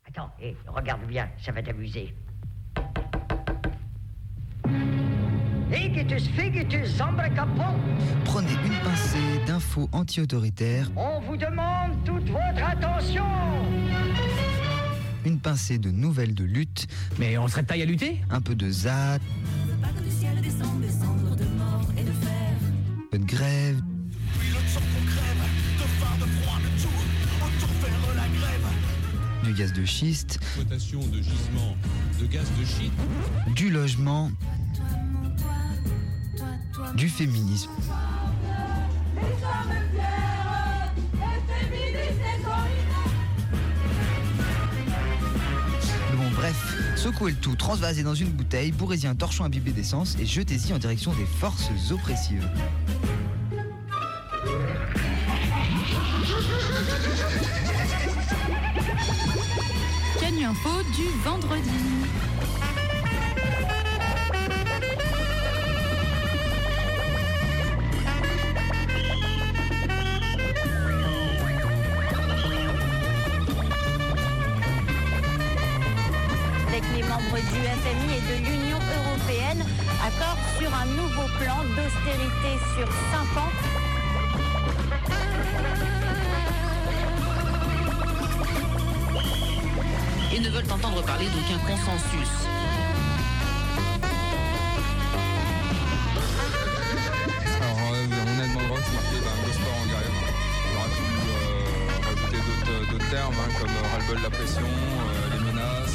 Attends, regarde bien, ça va t'amuser. Prenez une pincée d'infos anti-autoritaires. On vous demande toute votre attention. Une pincée de nouvelles de lutte. Mais on serait de taille à lutter ? Un peu de ZAD. Un peu de grève. Du gaz de schiste. Exploitation de gisements de gaz de schiste. Du logement. Du féminisme. Bon bref, secouez le tout, transvasez dans une bouteille, bourrez-y un torchon imbibé d'essence et jetez-y en direction des forces oppressives. Canu Info du vendredi. Avec les membres du FMI et de l'Union européenne, accord sur un nouveau plan d'austérité sur 5 ans. Et ne veulent entendre parler d'aucun consensus. Alors, on a demandé c'est marqué un sport en grève. On aurait pu rajouter d'autres termes comme ras-le-bol de la pression, les menaces.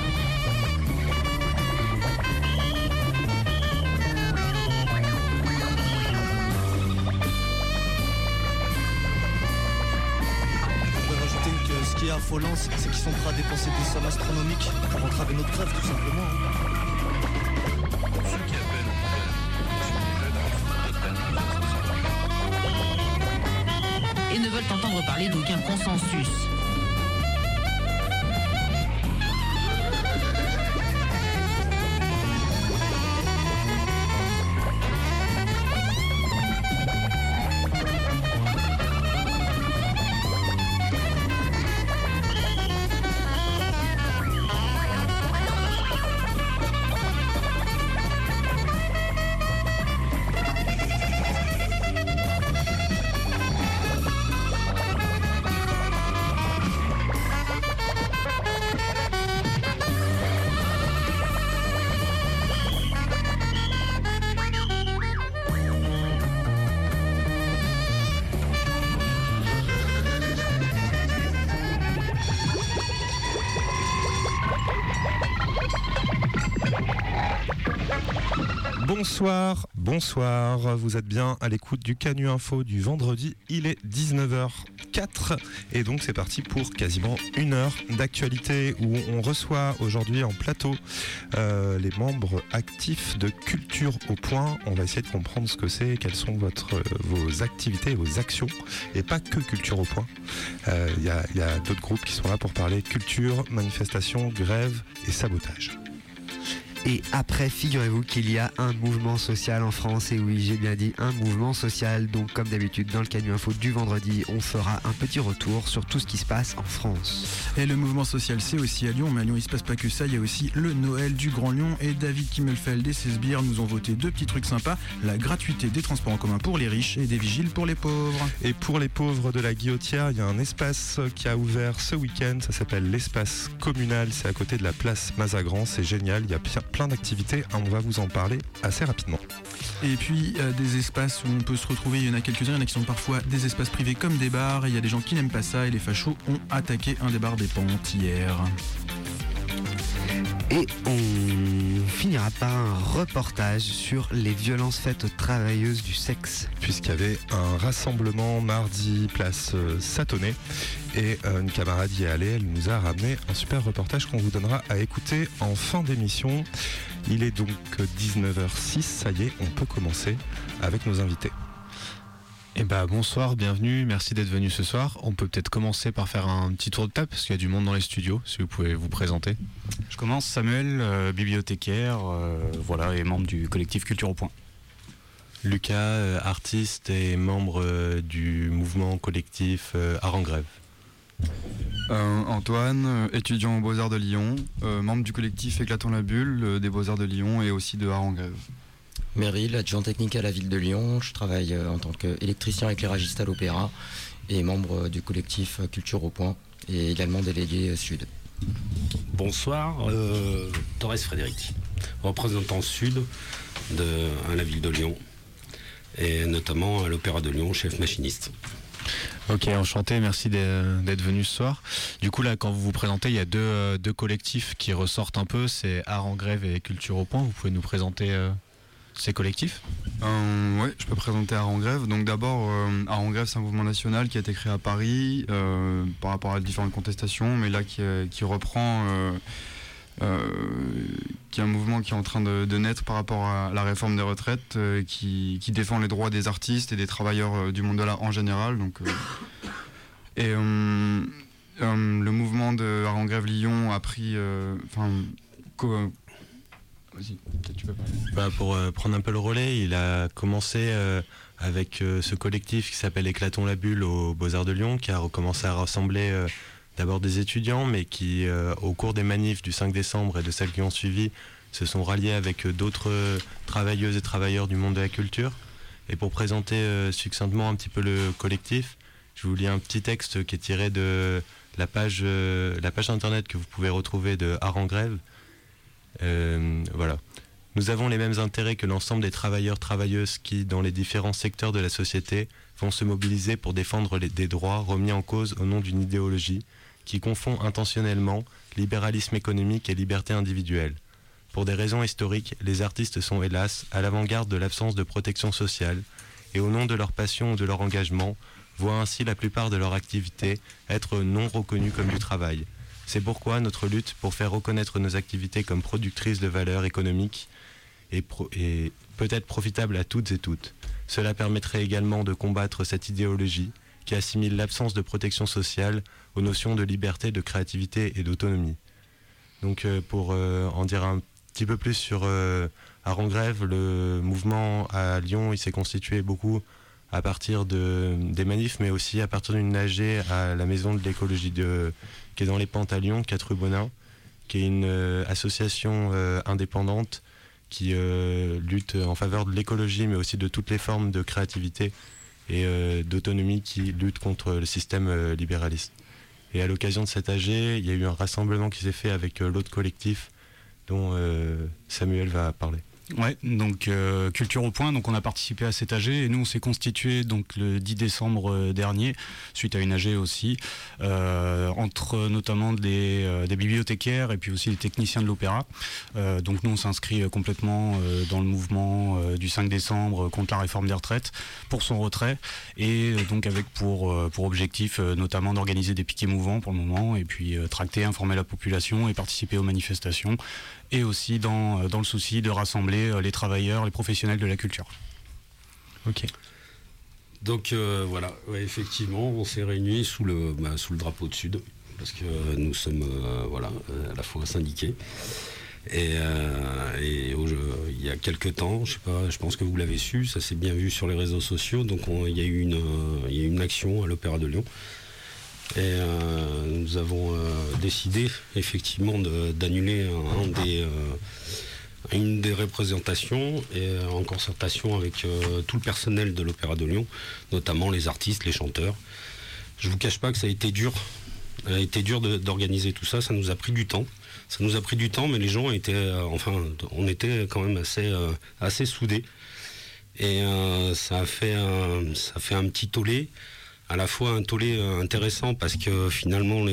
Ce qui est affolant, c'est qu'ils sont prêts à dépenser des sommes astronomiques pour entraver notre grève, tout simplement. Ceux qui appellent Et ne veulent entendre parler d'aucun consensus. Bonsoir, vous êtes bien à l'écoute du Canu Info du vendredi, il est 19h04 et donc c'est parti pour quasiment une heure d'actualité où on reçoit aujourd'hui en plateau les membres actifs de Culture au Point. On va essayer de comprendre ce que c'est, quelles sont vos activités, vos actions et pas que Culture au Point. Il y a d'autres groupes qui sont là pour parler culture, manifestation, grève et sabotage. Et après, figurez-vous qu'il y a un mouvement social en France, et oui, j'ai bien dit un mouvement social. Donc comme d'habitude, dans le Canu Info du vendredi, on fera un petit retour sur tout ce qui se passe en France. Et le mouvement social, c'est aussi à Lyon, mais à Lyon, il se passe pas que ça, il y a aussi le Noël du Grand Lyon, et David Kimmelfeld et ses sbires nous ont voté 2 petits trucs sympas, la gratuité des transports en commun pour les riches et des vigiles pour les pauvres. Et pour les pauvres de la Guillotière, il y a un espace qui a ouvert ce week-end, ça s'appelle l'espace communal, c'est à côté de la place Mazagran, c'est génial, il y a plein d'activités, on va vous en parler assez rapidement. Et puis des espaces où on peut se retrouver, il y en a quelques-uns, il y en a qui sont parfois des espaces privés comme des bars, et il y a des gens qui n'aiment pas ça, et les fachos ont attaqué un des bars des Pentes hier. Et on finira par un reportage sur les violences faites aux travailleuses du sexe. Puisqu'il y avait un rassemblement mardi place Satonnet et une camarade y est allée, elle nous a ramené un super reportage qu'on vous donnera à écouter en fin d'émission. Il est donc 19h06, ça y est, on peut commencer avec nos invités. Eh ben bonsoir, bienvenue, merci d'être venu ce soir. On peut peut-être commencer par faire un petit tour de table parce qu'il y a du monde dans les studios, si vous pouvez vous présenter. Je commence, Samuel, bibliothécaire, voilà, et membre du collectif Culture au Point. Lucas, artiste et membre du mouvement collectif Art en Grève. Antoine, étudiant aux Beaux-Arts de Lyon, membre du collectif Éclatons la Bulle des Beaux-Arts de Lyon et aussi de Art en Grève. Meryl, adjoint technique à la ville de Lyon. Je travaille en tant qu'électricien éclairagiste à l'Opéra et membre du collectif Culture au Point et également délégué Sud. Bonsoir, Torres Frédéric, représentant Sud à la ville de Lyon et notamment à l'Opéra de Lyon, chef machiniste. Ok, enchanté, merci d'être venu ce soir. Du coup là, quand vous vous présentez, il y a deux collectifs qui ressortent un peu, c'est Art en Grève et Culture au Point. Vous pouvez nous présenter ces collectifs? Oui, je peux présenter Art en Grève. Donc d'abord, Art en Grève, c'est un mouvement national qui a été créé à Paris par rapport à différentes contestations, mais là qui reprend, qui est un mouvement qui est en train de naître par rapport à la réforme des retraites, qui défend les droits des artistes et des travailleurs du monde de l'art en général. Donc, le mouvement de Art en Grève Lyon a pris... Vas-y, peut-être tu peux parler. Pour prendre un peu le relais, il a commencé avec ce collectif qui s'appelle Éclatons la Bulle aux Beaux-Arts de Lyon, qui a recommencé à rassembler d'abord des étudiants, mais qui, au cours des manifs du 5 décembre et de celles qui ont suivi, se sont ralliés avec d'autres travailleuses et travailleurs du monde de la culture. Et pour présenter succinctement un petit peu le collectif, je vous lis un petit texte qui est tiré de la page internet que vous pouvez retrouver de Art en Grève. Voilà. Nous avons les mêmes intérêts que l'ensemble des travailleurs-travailleuses qui, dans les différents secteurs de la société, vont se mobiliser pour défendre des droits remis en cause au nom d'une idéologie qui confond intentionnellement libéralisme économique et liberté individuelle. Pour des raisons historiques, les artistes sont hélas à l'avant-garde de l'absence de protection sociale et au nom de leur passion ou de leur engagement, voient ainsi la plupart de leur activité être non reconnue comme du travail. C'est pourquoi notre lutte pour faire reconnaître nos activités comme productrices de valeur économique est peut-être profitable à toutes et toutes. Cela permettrait également de combattre cette idéologie qui assimile l'absence de protection sociale aux notions de liberté, de créativité et d'autonomie. Donc pour en dire un petit peu plus sur Art en Grève, le mouvement à Lyon, il s'est constitué beaucoup à partir des manifs, mais aussi à partir d'une AG à la Maison de l'écologie qui est dans les Pentes à Lyon, 4 rue Bonin, qui est une association indépendante qui lutte en faveur de l'écologie, mais aussi de toutes les formes de créativité et d'autonomie qui luttent contre le système libéraliste. Et à l'occasion de cette AG, il y a eu un rassemblement qui s'est fait avec l'autre collectif dont Samuel va parler. Ouais, donc Culture au Point, donc on a participé à cette AG et nous on s'est constitué donc le 10 décembre dernier suite à une AG aussi entre notamment des bibliothécaires et puis aussi des techniciens de l'opéra. Donc nous on s'inscrit complètement dans le mouvement du 5 décembre contre la réforme des retraites pour son retrait et donc avec pour objectif notamment d'organiser des piquets mouvants pour le moment et puis tracter, informer la population et participer aux manifestations et aussi dans le souci de rassembler les travailleurs, les professionnels de la culture. Ok. Donc voilà, ouais, effectivement, on s'est réunis sous le drapeau de Sud, parce que nous sommes à la fois syndiqués. Et il y a quelques temps, je pense que vous l'avez su, ça s'est bien vu sur les réseaux sociaux, donc il y a eu une action à l'Opéra de Lyon. Et nous avons décidé effectivement d'annuler une des représentations et en concertation avec tout le personnel de l'Opéra de Lyon, notamment les artistes, les chanteurs. Je ne vous cache pas que ça a été dur d'organiser tout ça, ça nous a pris du temps. Ça nous a pris du temps, mais les gens étaient, on était quand même assez soudés. Et ça a fait un petit tollé. À la fois un tollé intéressant parce que finalement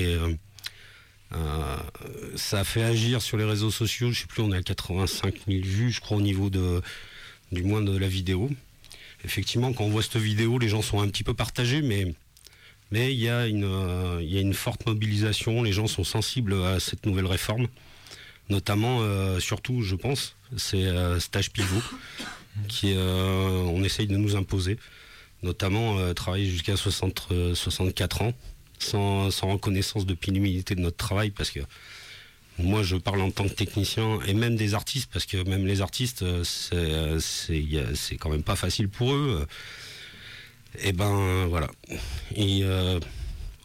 ça a fait agir sur les réseaux sociaux. Je sais plus, on est à 85 000 vues, je crois, au niveau du moins de la vidéo. Effectivement, quand on voit cette vidéo, les gens sont un petit peu partagés, mais il y a une forte mobilisation. Les gens sont sensibles à cette nouvelle réforme, notamment, surtout, je pense, c'est cet âge pivot qui on essaye de nous imposer. Notamment travailler jusqu'à 64 ans, sans reconnaissance de pénibilité de notre travail, parce que moi je parle en tant que technicien, et même des artistes, parce que même les artistes, c'est quand même pas facile pour eux. Et ben voilà. Et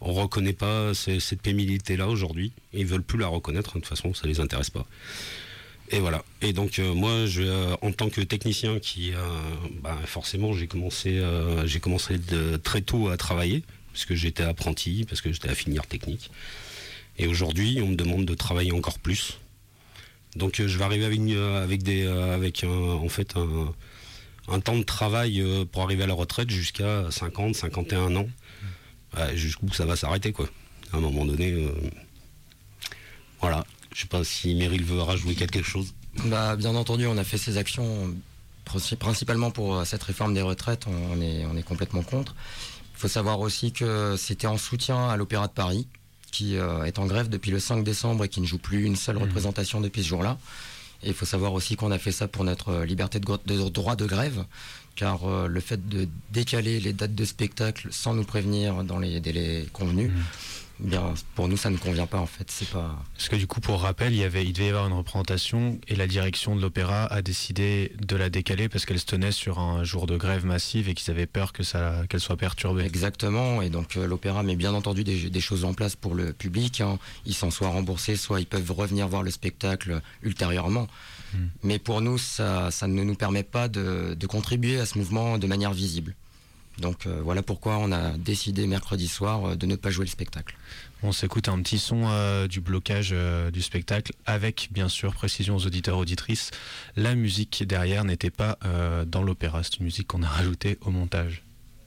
On reconnaît pas cette pénibilité-là aujourd'hui. Ils veulent plus la reconnaître, de toute façon, ça les intéresse pas. Et voilà. Et donc moi, en tant que technicien, forcément, j'ai commencé très tôt à travailler, parce que j'étais apprenti, parce que j'étais affineur technique. Et aujourd'hui, on me demande de travailler encore plus. Donc je vais arriver avec un temps de travail pour arriver à la retraite jusqu'à 50, 51 ans. Jusqu'où ça va s'arrêter, quoi. À un moment donné, voilà. Je sais pas si Meryl veut rajouter quelque chose. Bien entendu, on a fait ces actions principalement pour cette réforme des retraites. On est complètement contre. Il faut savoir aussi que c'était en soutien à l'Opéra de Paris, qui est en grève depuis le 5 décembre et qui ne joue plus une seule représentation depuis ce jour-là. Et il faut savoir aussi qu'on a fait ça pour notre liberté de droit de grève, car le fait de décaler les dates de spectacle sans nous prévenir dans les délais convenus, pour nous ça ne convient pas en fait. Parce que du coup, pour rappel, il devait y avoir une représentation et la direction de l'opéra a décidé de la décaler parce qu'elle se tenait sur un jour de grève massive et qu'ils avaient peur qu'elle soit perturbée. Exactement, et donc l'opéra met bien entendu des choses en place pour le public. Ils s'en soient remboursés, soit ils peuvent revenir voir le spectacle ultérieurement. Mais pour nous, ça ne nous permet pas de contribuer à ce mouvement de manière visible. Donc voilà pourquoi on a décidé mercredi soir de ne pas jouer le spectacle. On s'écoute un petit son du blocage du spectacle avec, bien sûr, précision aux auditeurs auditrices, la musique derrière n'était pas dans l'opéra, c'est une musique qu'on a rajoutée au montage.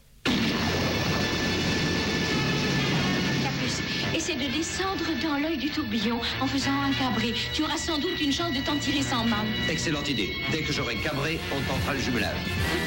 Essaie de descendre dans l'œil du tourbillon en faisant un cabré. Tu auras sans doute une chance de t'en tirer sans mal. Excellente idée. Dès que j'aurai cabré, on tentera le jumelage.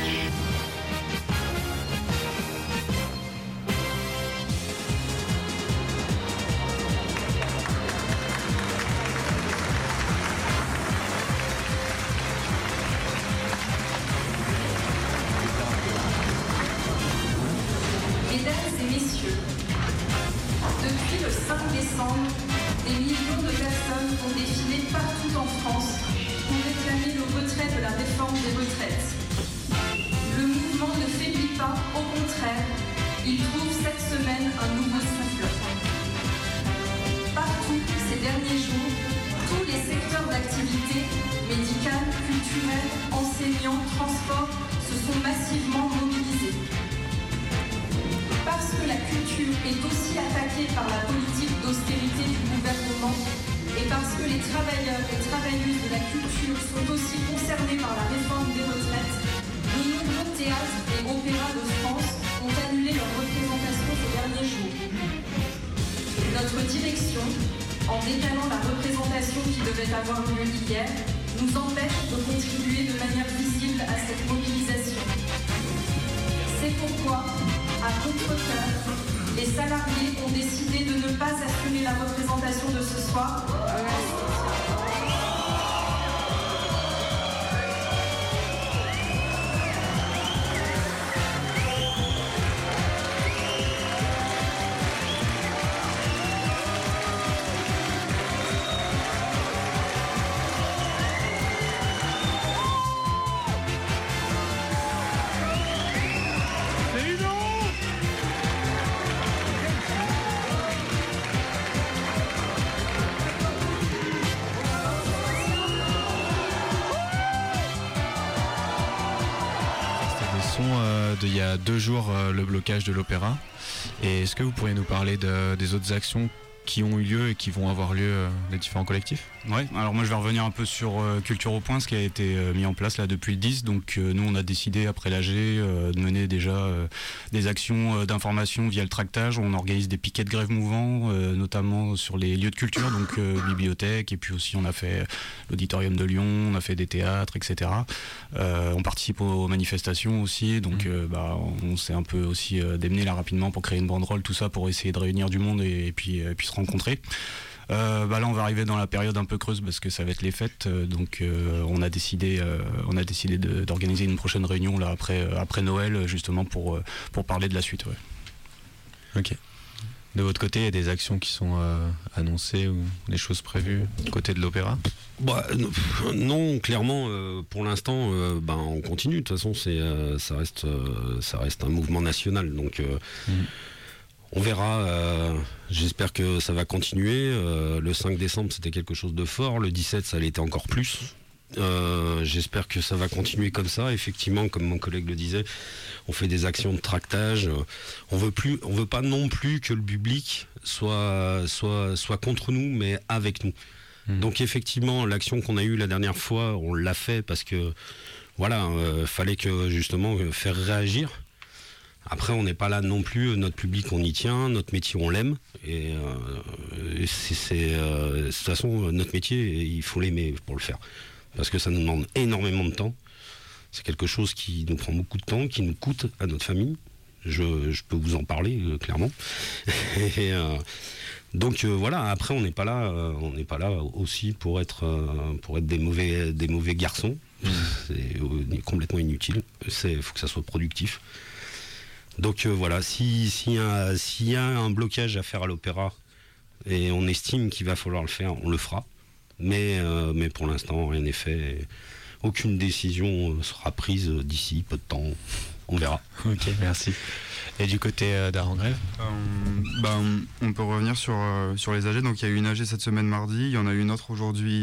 Il y a 2 jours le blocage de l'opéra. Et est-ce que vous pourriez nous parler des autres actions qui ont eu lieu et qui vont avoir lieu des différents collectifs? Ouais, alors moi je vais revenir un peu sur Culture au Point, ce qui a été mis en place là depuis le 10. Donc nous on a décidé après l'AG de mener déjà des actions d'information via le tractage. On organise des piquets de grève mouvants, notamment sur les lieux de culture, donc bibliothèque, et puis aussi on a fait l'auditorium de Lyon, on a fait des théâtres, etc. On participe aux manifestations aussi, donc on s'est un peu aussi démené là rapidement pour créer une banderole, tout ça pour essayer de réunir du monde et puis se rencontrer. Là on va arriver dans la période un peu creuse parce que ça va être les fêtes, donc on a décidé d'organiser une prochaine réunion là après Noël, justement pour parler de la suite. Ouais. Ok. De votre côté, il y a des actions qui sont annoncées ou des choses prévues du côté de l'opéra? Non, clairement, pour l'instant, on continue. De toute façon, ça reste un mouvement national, donc On verra, j'espère que ça va continuer. Le 5 décembre, c'était quelque chose de fort. Le 17, ça l'était encore plus. J'espère que ça va continuer comme ça. Effectivement, comme mon collègue le disait, on fait des actions de tractage. On veut pas non plus que le public soit contre nous, mais avec nous. Donc effectivement, l'action qu'on a eue la dernière fois, on l'a fait parce que voilà, fallait que justement faire réagir. Après, on n'est pas là non plus, notre public, on y tient, notre métier, on l'aime. Et de toute façon, notre métier, il faut l'aimer pour le faire. Parce que ça nous demande énormément de temps. C'est quelque chose qui nous prend beaucoup de temps, qui nous coûte à notre famille. Je peux vous en parler, clairement. Et, donc voilà, après, on n'est pas là aussi pour être des mauvais garçons. C'est complètement inutile. Il faut que ça soit productif. Donc voilà, s'il y a un blocage à faire à l'opéra et on estime qu'il va falloir le faire, on le fera. Mais pour l'instant, rien n'est fait. Et aucune décision sera prise d'ici peu de temps. On verra. Ok, merci. Et du côté d'Arangrève on peut revenir sur les AG. Donc il y a eu une AG cette semaine mardi, il y en a eu une autre aujourd'hui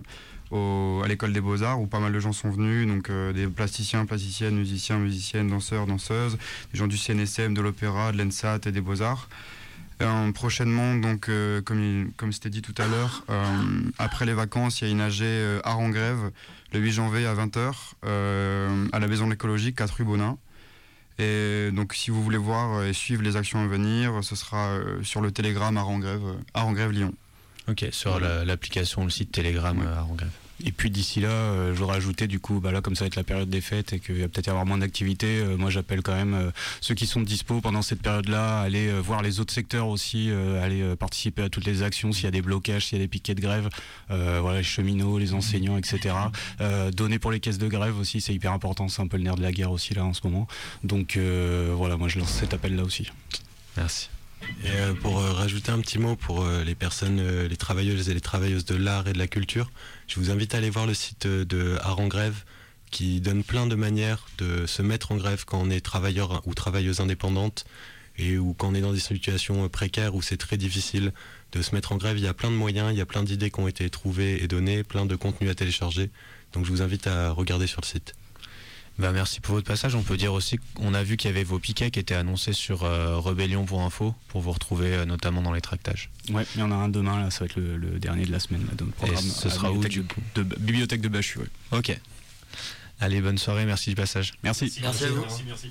à l'école des Beaux-Arts où pas mal de gens sont venus, donc des plasticiens, plasticiennes, musiciens, musiciennes, danseurs, danseuses, des gens du CNSM, de l'Opéra, de l'ENSAT et des Beaux-Arts. Prochainement, donc comme c'était dit tout à l'heure, après les vacances, il y a une AG Art en grève le 8 janvier à 20h à la Maison de l'Écologie, 4 rue Bonin. Et donc si vous voulez voir et suivre les actions à venir, ce sera sur le Telegram Art en grève Lyon. Ok, sur l'application, le site Telegram Art en grève. Et puis d'ici là, je voudrais ajouter du coup, là comme ça va être la période des fêtes et qu'il va peut-être y avoir moins d'activités, moi j'appelle quand même ceux qui sont dispo pendant cette période-là, aller voir les autres secteurs aussi, aller participer à toutes les actions s'il y a des blocages, s'il y a des piquets de grève, les cheminots, les enseignants, etc. Donner pour les caisses de grève aussi, c'est hyper important, c'est un peu le nerf de la guerre aussi là en ce moment. Donc voilà, moi je lance cet appel là aussi. Merci. Et pour rajouter un petit mot pour les personnes, les travailleuses et les travailleuses de l'art et de la culture, je vous invite à aller voir le site de Art en grève qui donne plein de manières de se mettre en grève quand on est travailleur ou travailleuse indépendante et ou quand on est dans des situations précaires où c'est très difficile de se mettre en grève. Il y a plein de moyens, il y a plein d'idées qui ont été trouvées et données, plein de contenus à télécharger. Donc je vous invite à regarder sur le site. Merci pour votre passage. On peut dire aussi qu'on a vu qu'il y avait vos piquets qui étaient annoncés sur rebellion.info pour vous retrouver notamment dans les tractages. Ouais, il y en a un demain, là, ça va être le dernier de la semaine. Là, dans le programme, et ce sera où du coup Bibliothèque de Bachu, ouais. Ok. Allez, bonne soirée, merci du passage. Merci. Merci à vous. Ce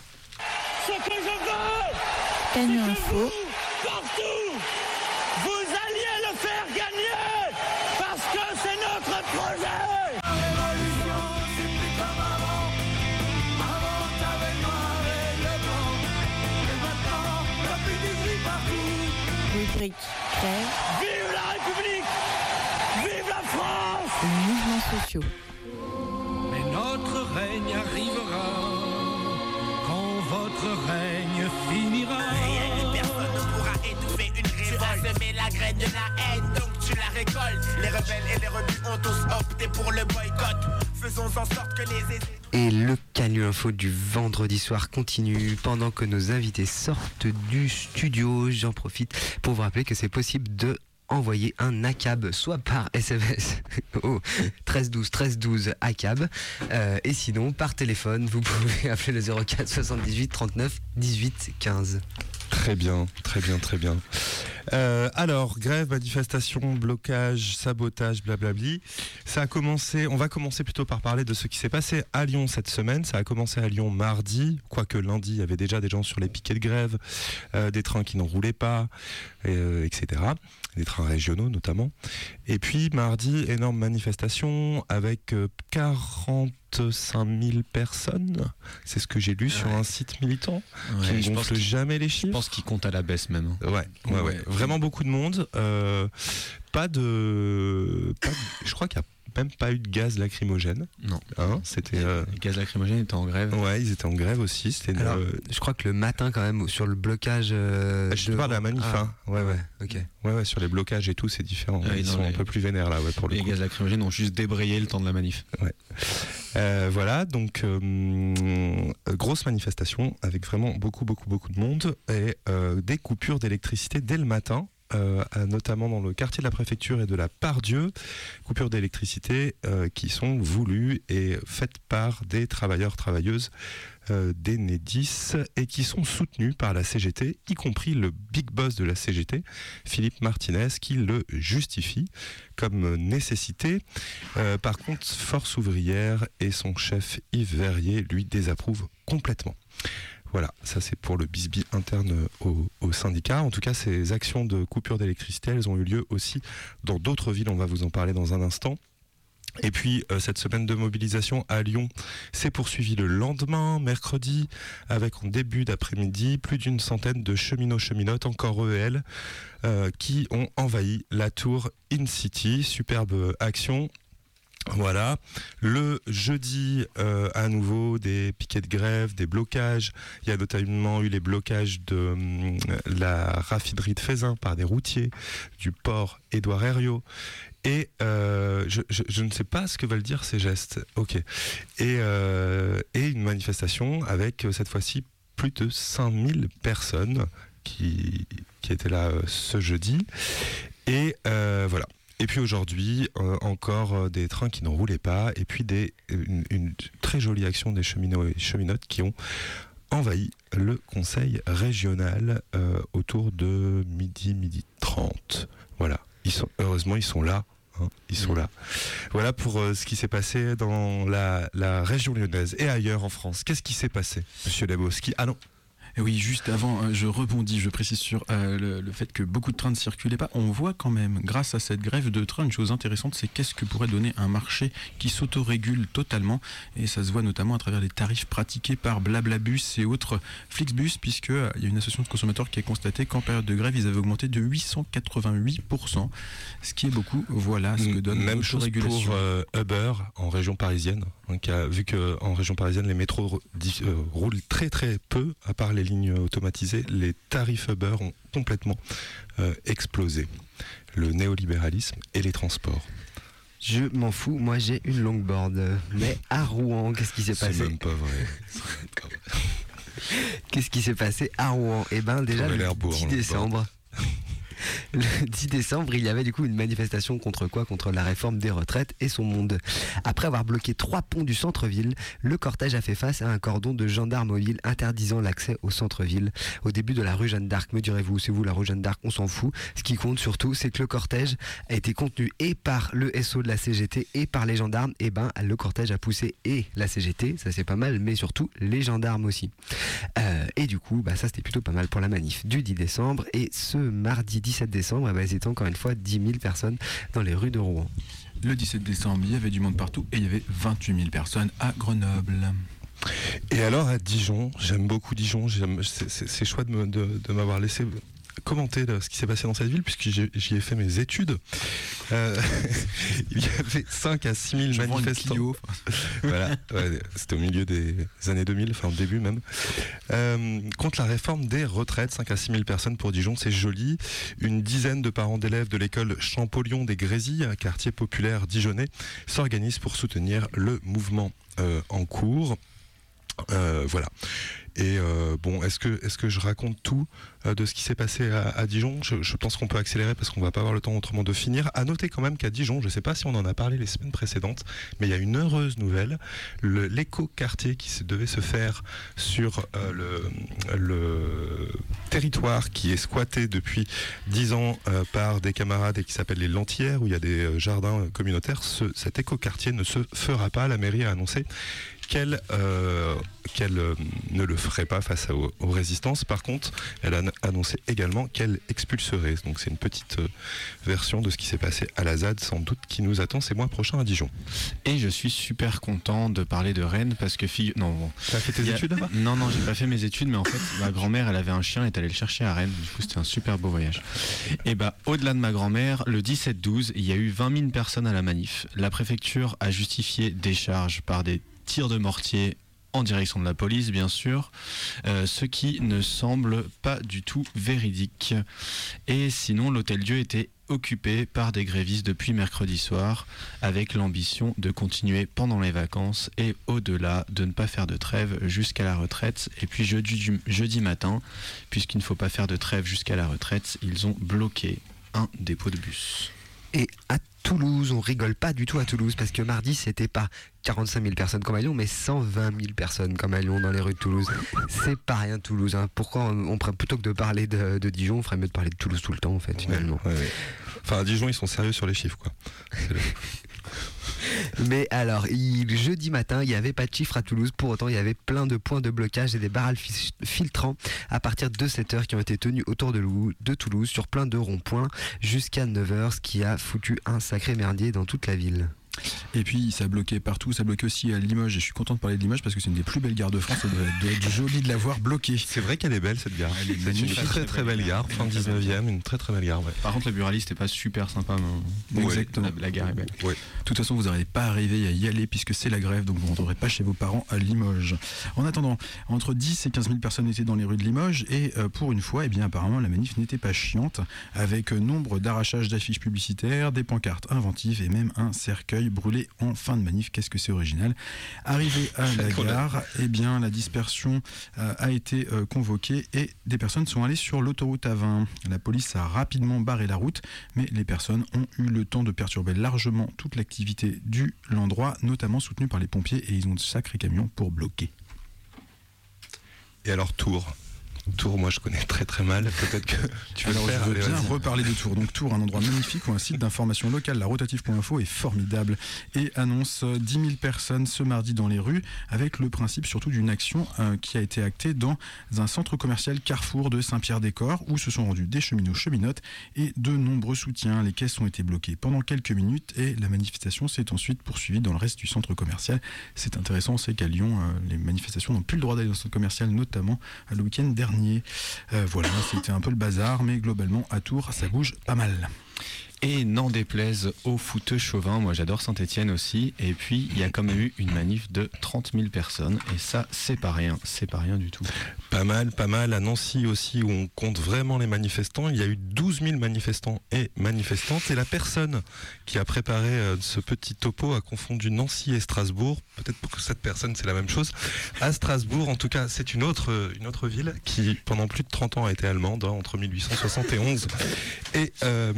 que je veux, Canu Info. partout, vous alliez le faire gagner, parce que c'est notre projet. Rubrique grève. Vive la République! Vive la France! Mouvements sociaux. Mais notre règne arrivera quand votre règne finira. Rien ni personne ne pourra étouffer une révolte. Tu as semé la graine de la haine, donc tu la récoltes. Les rebelles et les rebus ont tous opté pour le boycott. Faisons en sorte que les... Et le Canu Info du vendredi soir continue pendant que nos invités sortent du studio. J'en profite pour vous rappeler que c'est possible de envoyer un ACAB soit par SMS au 1312 ACAB et sinon par téléphone vous pouvez appeler le 04 78 39 18 15. Très bien. Alors, grève, manifestation, blocage, sabotage, blablabli. Ça a commencé, on va commencer plutôt par parler de ce qui s'est passé à Lyon cette semaine. Ça a commencé à Lyon mardi, quoique lundi, il y avait déjà des gens sur les piquets de grève, des trains qui n'en roulaient pas, etc. Des trains régionaux notamment. Et puis mardi, énorme manifestation avec 45 000 personnes. C'est ce que j'ai lu sur un site militant qui ne gonfle jamais les chiffres. Je pense qu'il compte à la baisse même. Ouais. Vraiment beaucoup de monde. Je crois qu'il y a même pas eu de gaz lacrymogène. Non. C'était. Les gaz lacrymogènes étaient en grève. Ouais, ils étaient en grève aussi. Alors, je crois que le matin quand même sur le blocage. Je te parle de la manif. Ouais, ok. Ouais, sur les blocages et tout, c'est différent. Ils sont un peu plus vénères là, pour le coup. Les gaz lacrymogènes ont juste débrayé le temps de la manif. Ouais. Voilà, donc grosse manifestation avec vraiment beaucoup de monde et des coupures d'électricité dès le matin. Notamment dans le quartier de la préfecture et de la Pardieu, coupures d'électricité qui sont voulues et faites par des travailleuses d'Enedis et qui sont soutenues par la CGT, y compris le big boss de la CGT, Philippe Martinez, qui le justifie comme nécessité. Par contre, Force ouvrière et son chef Yves Verrier lui désapprouvent complètement. Voilà, ça c'est pour le bisbis interne au syndicat. En tout cas, ces actions de coupure d'électricité, elles ont eu lieu aussi dans d'autres villes, on va vous en parler dans un instant. Et puis, cette semaine de mobilisation à Lyon s'est poursuivie le lendemain, mercredi, avec en début d'après-midi, plus d'une centaine de cheminots-cheminotes, encore eux et elles, qui ont envahi la tour InCity. Superbe action. Voilà, le jeudi à nouveau des piquets de grève, des blocages. Il y a notamment eu les blocages de la raffinerie de Feyzin par des routiers du port Édouard Herriot. Et je ne sais pas ce que veulent dire ces gestes. Ok. Et une manifestation avec cette fois-ci plus de 5000 personnes qui étaient là ce jeudi. Et voilà. Et puis aujourd'hui, encore des trains qui ne roulaient pas, et puis une très jolie action des cheminots et cheminotes qui ont envahi le conseil régional autour de midi 30. Voilà, heureusement ils sont là. Ils sont là. Voilà pour ce qui s'est passé dans la région lyonnaise et ailleurs en France. Qu'est-ce qui s'est passé, Monsieur Daboski? Ah non. Et oui, juste avant, je rebondis, je précise sur le fait que beaucoup de trains ne circulaient pas. On voit quand même, grâce à cette grève de train, une chose intéressante, c'est qu'est-ce que pourrait donner un marché qui s'autorégule totalement. Et ça se voit notamment à travers les tarifs pratiqués par Blablabus et autres Flixbus, puisqu'il y a une association de consommateurs qui a constaté qu'en période de grève, ils avaient augmenté de 888%, ce qui est beaucoup. Voilà ce que donne même chose pour Uber en région parisienne. Donc, vu qu'en région parisienne, les métros roulent très très peu, à part les lignes automatisées, les tarifs Uber ont complètement explosé. Le néolibéralisme et les transports. Je m'en fous, moi j'ai une longboard. Mais à Rouen, qu'est-ce qui s'est passé? C'est même pas vrai. Qu'est-ce qui s'est passé à Rouen? Eh ben déjà le 10 décembre. Le 10 décembre, il y avait du coup une manifestation contre quoi? Contre la réforme des retraites et son monde. Après avoir bloqué 3 ponts du centre-ville, le cortège a fait face à un cordon de gendarmes mobiles interdisant l'accès au centre-ville. Au début de la rue Jeanne d'Arc, me direz-vous, c'est vous la rue Jeanne d'Arc, on s'en fout. Ce qui compte surtout, c'est que le cortège a été contenu et par le SO de la CGT et par les gendarmes. Et ben, le cortège a poussé et la CGT, ça c'est pas mal, mais surtout les gendarmes aussi. Et du coup, ça c'était plutôt pas mal pour la manif du 10 décembre. Et ce mardi 17 décembre, c'était encore une fois 10 000 personnes dans les rues de Rouen. Le 17 décembre, il y avait du monde partout et il y avait 28 000 personnes à Grenoble. Et alors à Dijon, j'aime beaucoup Dijon, c'est chouette de m'avoir laissé commenter ce qui s'est passé dans cette ville puisque j'y ai fait mes études. Il y avait 5 à 6 000 manifestants. Voilà, ouais, c'était au milieu des années 2000, enfin au début même. Contre la réforme des retraites, 5 à 6 000 personnes pour Dijon, c'est joli. Une dizaine de parents d'élèves de l'école Champollion des Grésilles, un quartier populaire dijonnais, s'organisent pour soutenir le mouvement en cours. Voilà. Et est-ce que je raconte tout de ce qui s'est passé à Dijon? Je pense qu'on peut accélérer parce qu'on va pas avoir le temps autrement de finir. À noter quand même qu'à Dijon, je sais pas si on en a parlé les semaines précédentes, mais il y a une heureuse nouvelle. L'éco-quartier qui devait se faire sur le territoire qui est squatté depuis 10 ans par des camarades et qui s'appelle les Lentillères, où il y a des jardins communautaires, cet éco-quartier ne se fera pas. La mairie a annoncé qu'elle ne le ferait pas face aux résistances. Par contre, elle a annoncé également qu'elle expulserait. Donc c'est une petite version de ce qui s'est passé à la ZAD, sans doute, qui nous attend ces mois prochains à Dijon. Et je suis super content de parler de Rennes parce que T'as fait tes études là-bas? Non, j'ai pas fait mes études, mais en fait, ma grand-mère, elle avait un chien, elle est allée le chercher à Rennes. Du coup, c'était un super beau voyage. Et au-delà de ma grand-mère, le 17-12, il y a eu 20 000 personnes à la manif. La préfecture a justifié des charges par des tirs de mortier en direction de la police, bien sûr, ce qui ne semble pas du tout véridique. Et sinon, l'Hôtel-Dieu était occupé par des grévistes depuis mercredi soir, avec l'ambition de continuer pendant les vacances et au-delà, de ne pas faire de trêve jusqu'à la retraite. Et puis jeudi matin, puisqu'il ne faut pas faire de trêve jusqu'à la retraite, ils ont bloqué un dépôt de bus. Et à Toulouse, on rigole pas du tout à Toulouse, parce que mardi, c'était pas 45 000 personnes comme à Lyon, mais 120 000 personnes comme à Lyon dans les rues de Toulouse. C'est pas rien Toulouse, hein. Pourquoi plutôt que de parler de Dijon, on ferait mieux de parler de Toulouse tout le temps, en fait, finalement. Ouais. Enfin, à Dijon, ils sont sérieux sur les chiffres, quoi. Mais alors, jeudi matin, il n'y avait pas de chiffres à Toulouse. Pour autant, il y avait plein de points de blocage et des barrages filtrants à partir de 7h qui ont été tenus autour de Toulouse sur plein de ronds-points jusqu'à 9h, ce qui a foutu un sacré merdier dans toute la ville. Et puis ça a bloqué partout, ça a bloqué aussi à Limoges, et je suis content de parler de Limoges parce que c'est une des plus belles gares de France, ça doit être joli de la voir bloquée. C'est vrai qu'elle est belle cette gare, c'est une très très belle gare, fin 19e, une très très belle gare. Ouais. Par contre, la buraliste n'est pas super sympa, mais exactement. La gare est belle. Ouais. De toute façon, vous n'arrivez pas arrivé à y aller puisque c'est la grève, donc vous ne rentrerez pas chez vos parents à Limoges. En attendant, entre 10 et 15 000 personnes étaient dans les rues de Limoges, et pour une fois, apparemment la manif n'était pas chiante, avec nombre d'arrachages d'affiches publicitaires, des pancartes inventives et même un cercueil brûlé en fin de manif. Qu'est-ce que c'est original. Arrivé à la gare, la dispersion a été convoquée et des personnes sont allées sur l'autoroute A20. La police a rapidement barré la route, mais les personnes ont eu le temps de perturber largement toute l'activité de l'endroit, notamment soutenue par les pompiers, et ils ont de sacrés camions pour bloquer. Et alors Tours, moi je connais très très mal, peut-être que tu veux faire. Je veux bien reparler de Tours. Donc Tours, un endroit magnifique où un site d'information locale, la rotative.info, est formidable et annonce 10 000 personnes ce mardi dans les rues, avec le principe surtout d'une action qui a été actée dans un centre commercial Carrefour de Saint-Pierre-des-Corps, où se sont rendus des cheminots-cheminotes et de nombreux soutiens. Les caisses ont été bloquées pendant quelques minutes et la manifestation s'est ensuite poursuivie dans le reste du centre commercial. C'est intéressant, c'est qu'à Lyon, les manifestations n'ont plus le droit d'aller dans le centre commercial, notamment le week-end dernier. Voilà, c'était un peu le bazar, mais globalement à Tours ça bouge pas mal. Et n'en déplaise aux footeux chauvins, moi j'adore Saint-Etienne aussi, et puis il y a quand même eu une manif de 30 000 personnes, et ça c'est pas rien du tout. Pas mal, à Nancy aussi où on compte vraiment les manifestants, il y a eu 12 000 manifestants et manifestantes, et la personne qui a préparé ce petit topo a confondu Nancy et Strasbourg, peut-être pour que cette personne c'est la même chose, à Strasbourg en tout cas c'est une autre ville qui pendant plus de 30 ans a été allemande, entre 1871 et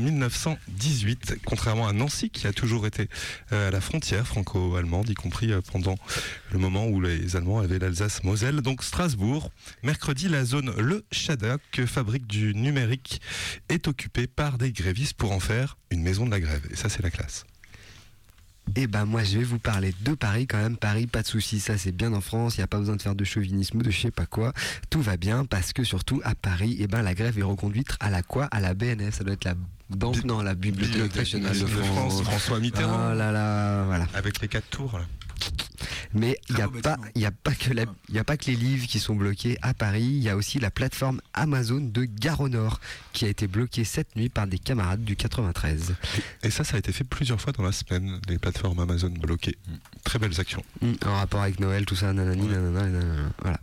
1918, contrairement à Nancy qui a toujours été à la frontière franco-allemande, y compris pendant le moment où les Allemands avaient l'Alsace-Moselle. Donc Strasbourg, mercredi, la zone Le Chadac, fabrique du numérique, est occupée par des grévistes pour en faire une maison de la grève. Et ça c'est la classe. Et moi je vais vous parler de Paris quand même. Paris, pas de soucis, ça c'est bien en France, il n'y a pas besoin de faire de chauvinisme ou de je sais pas quoi, tout va bien parce que surtout à Paris, la grève est reconduite à la quoi ? À la BNF, ça doit être la banque, non, la Bibliothèque nationale de France. François Mitterrand. Oh là là, voilà. Avec les 4 tours là. Mais il n'y a pas que les livres qui sont bloqués à Paris, il y a aussi la plateforme Amazon de Gare au Nord qui a été bloquée cette nuit par des camarades du 93. Et ça a été fait plusieurs fois dans la semaine, les plateformes Amazon bloquées. Très belles actions. En rapport avec Noël, tout ça, nanani, nanana, voilà.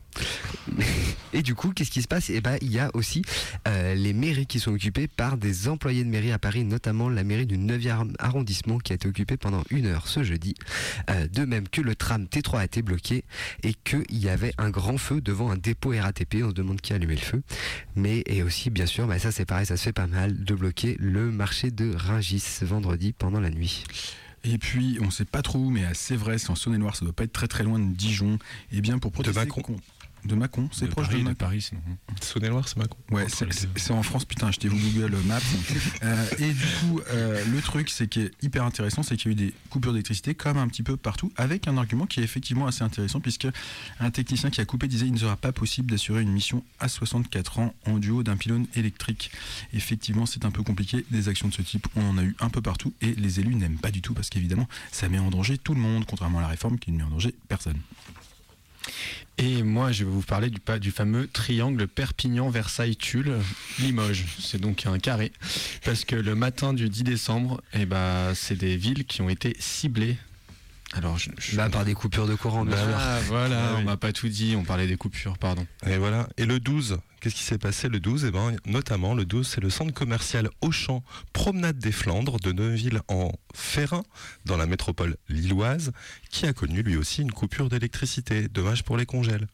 Et du coup, qu'est-ce qui se passe ? Il y a aussi les mairies qui sont occupées par des employés de mairie à Paris, notamment la mairie du 9e arrondissement qui a été occupée pendant 1 heure ce jeudi. De même que le tram T3 a été bloqué et qu'il y avait un grand feu devant un dépôt RATP. On se demande qui a allumé le feu. Et aussi, bien sûr, ça c'est pareil, ça se fait pas mal de bloquer le marché de Rungis vendredi pendant la nuit. Et puis, on sait pas trop où, mais c'est vrai, c'est en Saône-et-Loire, ça doit pas être très très loin de Dijon. Et bien pour protester de Mâcon, c'est proche Paris, de Paris, sinon. Saône-et-Loire, c'est Mâcon. Ouais, c'est en France, putain, achetez-vous Google Maps. Et du coup, le truc, c'est qui est hyper intéressant, c'est qu'il y a eu des coupures d'électricité, comme un petit peu partout, avec un argument qui est effectivement assez intéressant, puisque un technicien qui a coupé disait il ne sera pas possible d'assurer une mission à 64 ans en duo d'un pylône électrique. Effectivement, c'est un peu compliqué. Des actions de ce type, on en a eu un peu partout, et les élus n'aiment pas du tout, parce qu'évidemment, ça met en danger tout le monde, contrairement à la réforme qui ne met en danger personne. Et moi, je vais vous parler du fameux triangle Perpignan-Versailles-Tulle-Limoges. C'est donc un carré, parce que le matin du 10 décembre, c'est des villes qui ont été ciblées Alors, par des coupures de courant, bien sûr. Voilà, on m'a pas tout dit, on parlait des coupures, pardon. Et voilà. Et le 12, qu'est-ce qui s'est passé le 12 ? Notamment, le 12, c'est le centre commercial Auchan Promenade des Flandres de Neuville-en-Ferrain, dans la métropole lilloise, qui a connu lui aussi une coupure d'électricité. Dommage pour les congèles.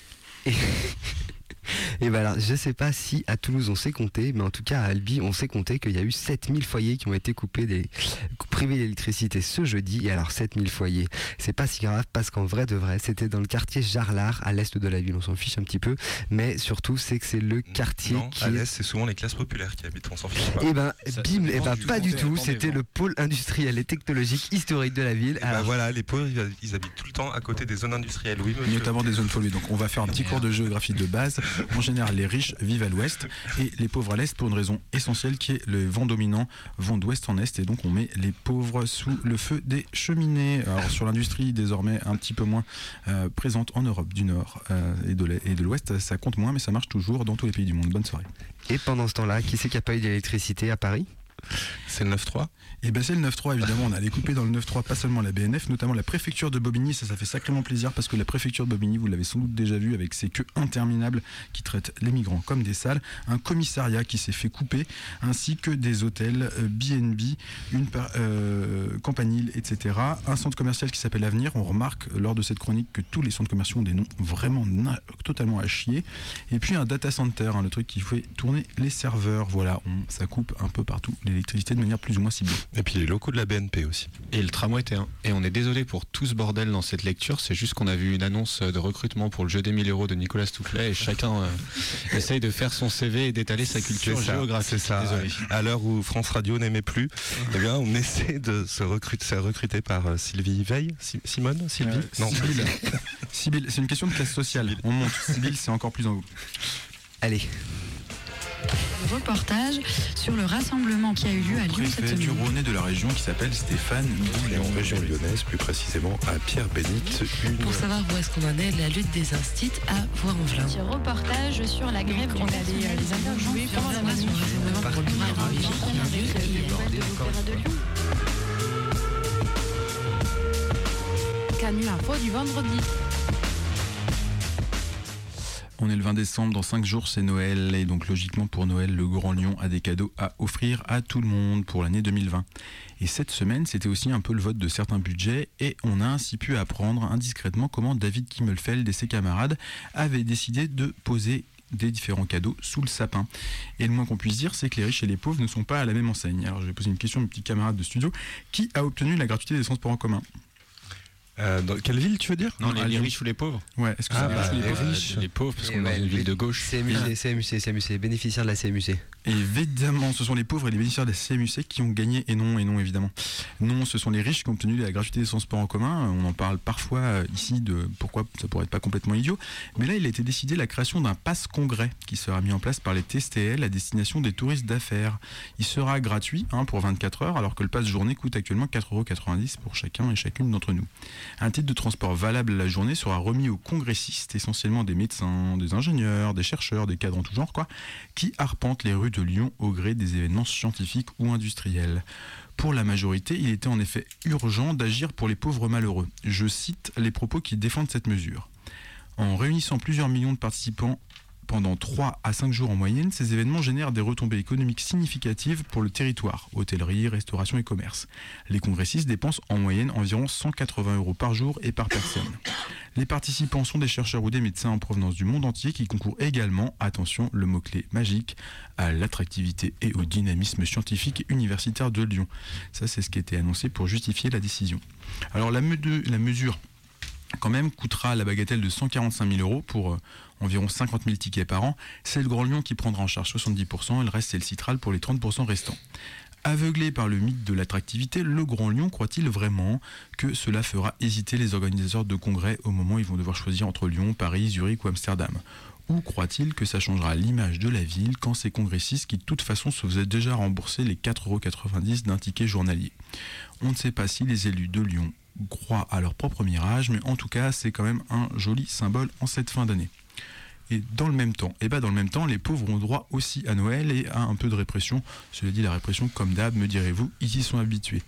Et ben alors, je sais pas si à Toulouse on sait compter, mais en tout cas à Albi on sait compter qu'il y a eu 7000 foyers qui ont été privés d'électricité ce jeudi. Et alors 7000 foyers, c'est pas si grave parce qu'en vrai de vrai, c'était dans le quartier Jarlard, à l'est de la ville, on s'en fiche un petit peu, mais surtout c'est que c'est le quartier à l'est, c'est souvent les classes populaires qui habitent, on s'en fiche pas. Et pas du tout, c'était le pôle industriel et technologique historique de la ville. Alors voilà, les pauvres, ils habitent tout le temps à côté des zones industrielles, oui, notamment des zones polluées. Donc on va faire un petit cours de géographie de base. En général, les riches vivent à l'ouest et les pauvres à l'est pour une raison essentielle qui est le vent dominant, vent d'ouest en est, et donc on met les pauvres sous le feu des cheminées. Alors sur l'industrie désormais un petit peu moins présente en Europe du Nord et de l'Ouest, ça compte moins, mais ça marche toujours dans tous les pays du monde. Bonne soirée. Et pendant ce temps-là, qui c'est qui n'a pas eu d'électricité à Paris ? C'est le 9-3 ? Et ben c'est le 9-3 évidemment, on a découpé dans le 9-3 pas seulement la BNF, notamment la préfecture de Bobigny, ça fait sacrément plaisir parce que la préfecture de Bobigny, vous l'avez sans doute déjà vu avec ses queues interminables qui traitent les migrants comme des salles, un commissariat qui s'est fait couper, ainsi que des hôtels B&B, Campanile, etc. Un centre commercial qui s'appelle Avenir, on remarque lors de cette chronique que tous les centres commerciaux ont des noms vraiment totalement à chier, et puis un data center, le truc qui fait tourner les serveurs, voilà, ça coupe un peu partout l'électricité de manière plus ou moins ciblée. Et puis les locaux de la BNP aussi. Et le tramway T1. Et on est désolé pour tout ce bordel dans cette lecture, c'est juste qu'on a vu une annonce de recrutement pour le jeu des 1000 € de Nicolas Stoufflet et chacun essaye de faire son CV et d'étaler sa culture géographique. C'est ça. Désolé. À l'heure où France Radio n'aimait plus, eh bien, on essaie de se recruter par Sylvie Veil. Simone Sylvie Non. Sibylle, c'est une question de classe sociale. On monte. Sibylle, c'est encore plus en haut. Allez. Reportage sur le rassemblement qui a eu lieu à Lyon cette semaine. Du Rhône et de la région qui s'appelle Stéphane Boulet. En région lyonnaise, plus précisément à Pierre-Bénite. Pour savoir où est-ce qu'on en est, la lutte des instits à Voiron-Velin. Ce reportage sur la grève on a les interviewés pendant la manif. Canu Info du vendredi. On est le 20 décembre, dans 5 jours c'est Noël, et donc logiquement pour Noël, le Grand Lyon a des cadeaux à offrir à tout le monde pour l'année 2020. Et cette semaine, c'était aussi un peu le vote de certains budgets, et on a ainsi pu apprendre indiscrètement comment David Kimmelfeld et ses camarades avaient décidé de poser des différents cadeaux sous le sapin. Et le moins qu'on puisse dire, c'est que les riches et les pauvres ne sont pas à la même enseigne. Alors je vais poser une question à mes petits camarades de studio. Qui a obtenu la gratuité des transports en commun ? Dans quelle ville tu veux dire ? Non, les riches ou les pauvres ? Ouais, est-ce que c'est les riches Les pauvres, parce qu'on est dans une ville de gauche. CMUC, bénéficiaires de la CMUC. Évidemment, ce sont les pauvres et les bénéficiaires de la CMUC qui ont gagné, et non évidemment. Non, ce sont les riches qui ont obtenu la gratuité des transports en commun. On en parle parfois ici de pourquoi ça pourrait être pas complètement idiot. Mais là, il a été décidé la création d'un pass congrès qui sera mis en place par les TSTL à destination des touristes d'affaires. Il sera gratuit pour 24 heures, alors que le pass journée coûte actuellement 4,90 € pour chacun et chacune d'entre nous. Un titre de transport valable la journée sera remis aux congressistes, essentiellement des médecins, des ingénieurs, des chercheurs, des cadres en tout genre, qui arpentent les rues de Lyon au gré des événements scientifiques ou industriels. Pour la majorité, il était en effet urgent d'agir pour les pauvres malheureux. Je cite les propos qui défendent cette mesure. En réunissant plusieurs millions de participants pendant 3 à 5 jours en moyenne, ces événements génèrent des retombées économiques significatives pour le territoire, hôtellerie, restauration et commerce. Les congressistes dépensent en moyenne environ 180 € par jour et par personne. Les participants sont des chercheurs ou des médecins en provenance du monde entier qui concourent également, attention, le mot-clé magique, à l'attractivité et au dynamisme scientifique et universitaire de Lyon. Ça, c'est ce qui a été annoncé pour justifier la décision. Alors la mesure quand même coûtera la bagatelle de 145 000 € pour environ 50 000 tickets par an. C'est le Grand Lyon qui prendra en charge 70% et le reste c'est le Citral pour les 30% restants. Aveuglé par le mythe de l'attractivité, le Grand Lyon croit-il vraiment que cela fera hésiter les organisateurs de congrès au moment où ils vont devoir choisir entre Lyon, Paris, Zurich ou Amsterdam ? Ou croit-il que ça changera l'image de la ville quand ces congressistes qui de toute façon se faisaient déjà rembourser les 4,90 € d'un ticket journalier ? On ne sait pas si les élus de Lyon croient à leur propre mirage, mais en tout cas c'est quand même un joli symbole en cette fin d'année. Et dans le même temps, les pauvres ont droit aussi à Noël et à un peu de répression. Cela dit, la répression, comme d'hab, me direz-vous, ils y sont habitués.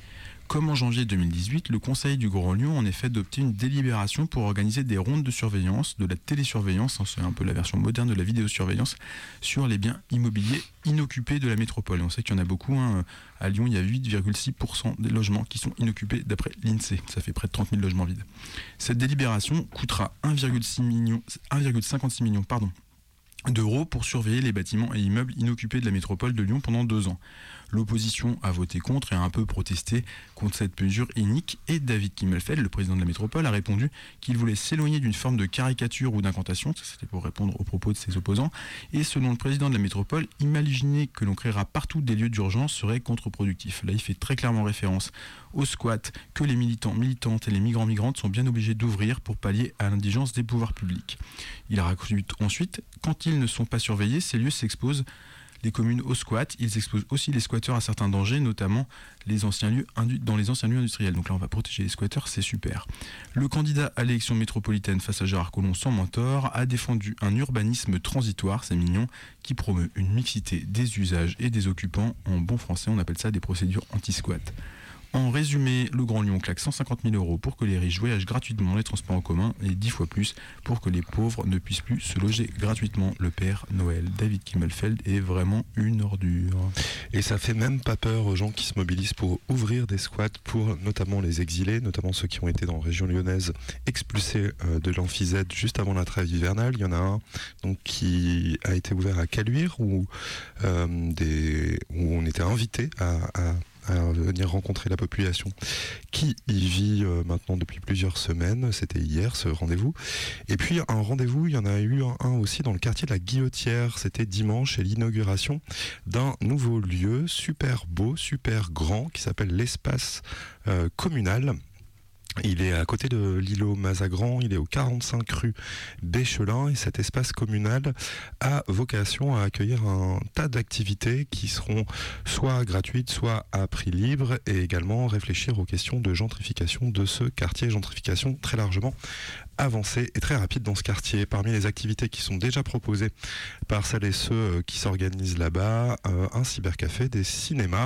Comme en janvier 2018, le Conseil du Grand Lyon a en effet adopté une délibération pour organiser des rondes de surveillance, de la télésurveillance, c'est un peu la version moderne de la vidéosurveillance, sur les biens immobiliers inoccupés de la métropole. Et on sait qu'il y en a beaucoup. À Lyon, il y a 8,6% des logements qui sont inoccupés d'après l'INSEE. Ça fait près de 30 000 logements vides. Cette délibération coûtera 1,56 million d'euros pour surveiller les bâtiments et immeubles inoccupés de la métropole de Lyon pendant 2 ans. L'opposition a voté contre et a un peu protesté contre cette mesure inique, et David Kimmelfeld, le président de la métropole, a répondu qu'il voulait s'éloigner d'une forme de caricature ou d'incantation, c'était pour répondre aux propos de ses opposants, et selon le président de la métropole, imaginer que l'on créera partout des lieux d'urgence serait contre-productif. Là, il fait très clairement référence au squat que les militants, militantes et les migrants, migrantes sont bien obligés d'ouvrir pour pallier à l'indigence des pouvoirs publics. Il rajoute ensuite, quand ils ne sont pas surveillés, ces lieux s'exposent les communes au squat, ils exposent aussi les squatteurs à certains dangers, notamment dans les anciens lieux industriels. Donc là, on va protéger les squatteurs, c'est super. Le candidat à l'élection métropolitaine face à Gérard Collomb, sans mentor, a défendu un urbanisme transitoire, c'est mignon, qui promeut une mixité des usages et des occupants. En bon français, on appelle ça des procédures anti-squat. En résumé, le Grand Lyon claque 150 000 € pour que les riches voyagent gratuitement dans les transports en commun et 10 fois plus pour que les pauvres ne puissent plus se loger gratuitement. Le Père Noël, David Kimmelfeld, est vraiment une ordure. Et ça fait même pas peur aux gens qui se mobilisent pour ouvrir des squats pour notamment les exilés, notamment ceux qui ont été dans la région lyonnaise expulsés de l'Amphizède juste avant la trêve hivernale. Il y en a un donc, qui a été ouvert à Caluire où on était invité à venir rencontrer la population qui y vit maintenant depuis plusieurs semaines. C'était hier ce rendez-vous. Et puis un rendez-vous, il y en a eu un aussi dans le quartier de la Guillotière. C'était dimanche et l'inauguration d'un nouveau lieu super beau, super grand qui s'appelle l'espace communal. Il est à côté de l'îlot Mazagran, il est au 45 rue Béchelin et cet espace communal a vocation à accueillir un tas d'activités qui seront soit gratuites, soit à prix libre et également réfléchir aux questions de gentrification de ce quartier, gentrification très largement avancée et très rapide dans ce quartier. Parmi les activités qui sont déjà proposées par celles et ceux qui s'organisent là-bas, un cybercafé, des cinémas,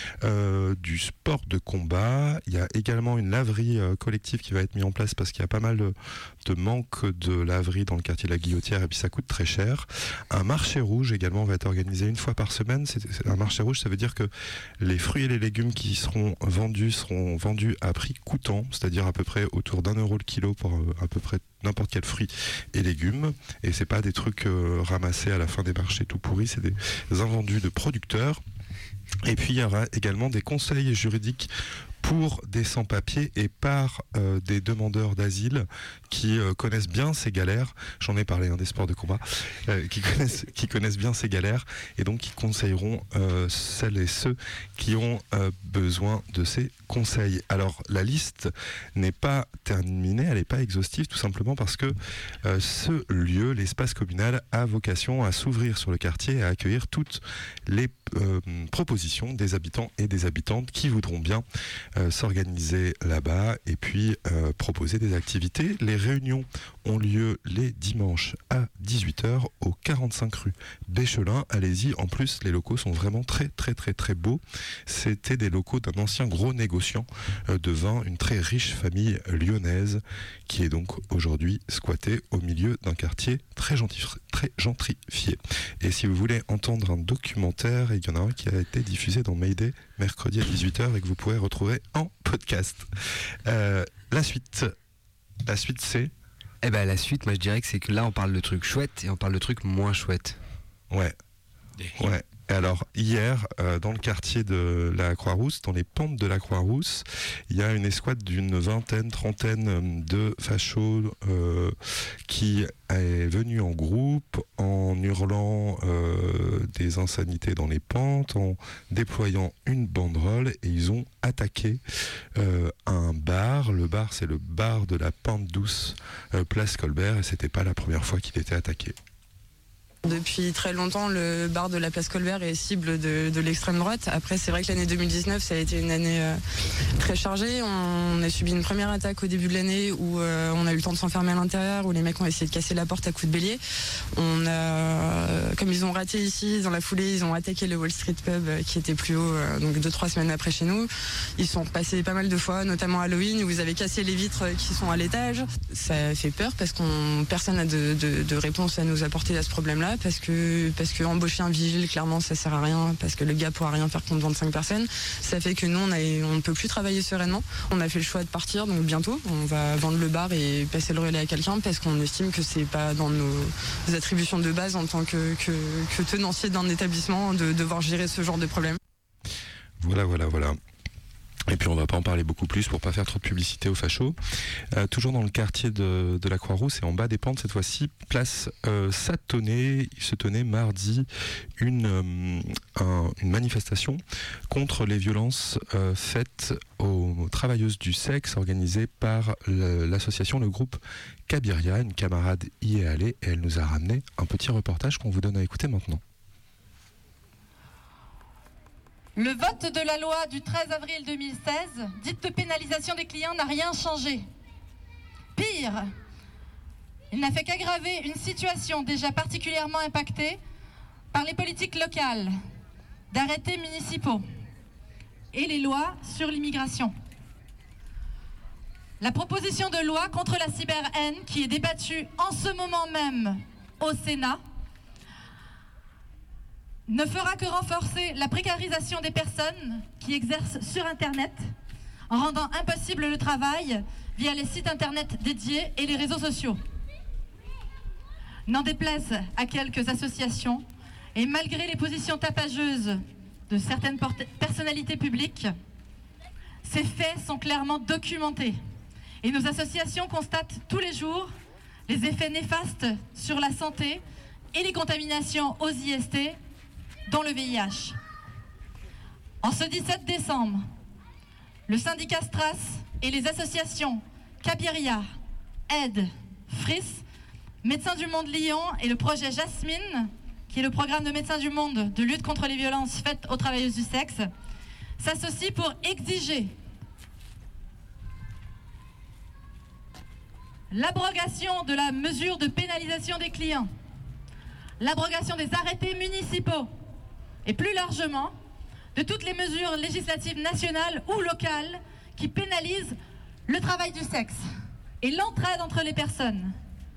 du sport de combat, il y a également une laverie collectif qui va être mis en place parce qu'il y a pas mal de manque de laverie dans le quartier de la Guillotière et puis ça coûte très cher. Un marché rouge également va être organisé une fois par semaine. C'est un marché rouge, ça veut dire que les fruits et les légumes qui seront vendus à prix coûtant, c'est-à-dire à peu près autour d'1 € le kilo pour à peu près n'importe quel fruit et légumes, et c'est pas des trucs ramassés à la fin des marchés tout pourris, c'est des invendus de producteurs. Et puis il y aura également des conseils juridiques pour des sans-papiers et par des demandeurs d'asile qui connaissent bien ces galères. J'en ai parlé des sports de combat, qui connaissent bien ces galères et donc qui conseilleront celles et ceux qui ont besoin de ces conseils. Alors la liste n'est pas terminée, elle n'est pas exhaustive, tout simplement parce que ce lieu, l'espace communal, a vocation à s'ouvrir sur le quartier et à accueillir toutes les propositions des habitants et des habitantes qui voudront bien s'organiser là-bas et puis proposer des activités. Les réunions ont lieu les dimanches à 18h au 45 rue Béchelin. Allez-y, en plus les locaux sont vraiment très très très très beaux. C'était des locaux d'un ancien gros négociant de vin, une très riche famille lyonnaise qui est donc aujourd'hui squattée au milieu d'un quartier très gentrifié. Et si vous voulez entendre un documentaire, il y en a un qui a été diffusé dans Mayday mercredi à 18h et que vous pourrez retrouver en podcast. La suite c'est... la suite, moi je dirais que c'est que là on parle de trucs chouettes et on parle de trucs moins chouettes. Ouais. Et alors hier, dans le quartier de la Croix-Rousse, dans les pentes de la Croix-Rousse, il y a une escouade d'une trentaine de fachos qui est venue en groupe en hurlant des insanités dans les pentes, en déployant une banderole et ils ont attaqué un bar. Le bar, c'est le bar de la Pente Douce, place Colbert, et c'était pas la première fois qu'il était attaqué. Depuis très longtemps, le bar de la place Colbert est cible de l'extrême droite. Après, c'est vrai que l'année 2019, ça a été une année très chargée. On a subi une première attaque au début de l'année où on a eu le temps de s'enfermer à l'intérieur, où les mecs ont essayé de casser la porte à coups de bélier. Comme ils ont raté ici, dans la foulée, ils ont attaqué le Wall Street Pub qui était plus haut, donc 2-3 semaines après chez nous. Ils sont repassés pas mal de fois, notamment à Halloween, où ils avaient cassé les vitres qui sont à l'étage. Ça fait peur parce que personne n'a de réponse à nous apporter à ce problème-là. Parce que embaucher un vigile, clairement, ça sert à rien, parce que le gars pourra rien faire contre 25 personnes. Ça fait que nous, on ne peut plus travailler sereinement. On a fait le choix de partir, donc bientôt, on va vendre le bar et passer le relais à quelqu'un, parce qu'on estime que c'est pas dans nos attributions de base en tant que tenancier d'un établissement de devoir gérer ce genre de problème. Voilà. Et puis on va pas en parler beaucoup plus pour pas faire trop de publicité aux fachos. Toujours dans le quartier de la Croix-Rousse et en bas des pentes cette fois-ci, place Satonnet. Il se tenait mardi une manifestation contre les violences faites aux travailleuses du sexe organisée par l'association, le groupe Cabiria. Une camarade y est allée et elle nous a ramené un petit reportage qu'on vous donne à écouter maintenant. Le vote de la loi du 13 avril 2016, dite de pénalisation des clients, n'a rien changé. Pire, il n'a fait qu'aggraver une situation déjà particulièrement impactée par les politiques locales, d'arrêtés municipaux et les lois sur l'immigration. La proposition de loi contre la cyberhaine qui est débattue en ce moment même au Sénat ne fera que renforcer la précarisation des personnes qui exercent sur Internet, en rendant impossible le travail via les sites Internet dédiés et les réseaux sociaux. N'en déplaise à quelques associations, et malgré les positions tapageuses de certaines personnalités publiques, ces faits sont clairement documentés. Et nos associations constatent tous les jours les effets néfastes sur la santé et les contaminations aux IST, dont le VIH. En ce 17 décembre, le syndicat Stras et les associations Cabiria, Aide, FRIS, Médecins du Monde Lyon et le projet Jasmine, qui est le programme de Médecins du Monde de lutte contre les violences faites aux travailleuses du sexe, s'associent pour exiger l'abrogation de la mesure de pénalisation des clients, l'abrogation des arrêtés municipaux, et plus largement, de toutes les mesures législatives nationales ou locales qui pénalisent le travail du sexe et l'entraide entre les personnes.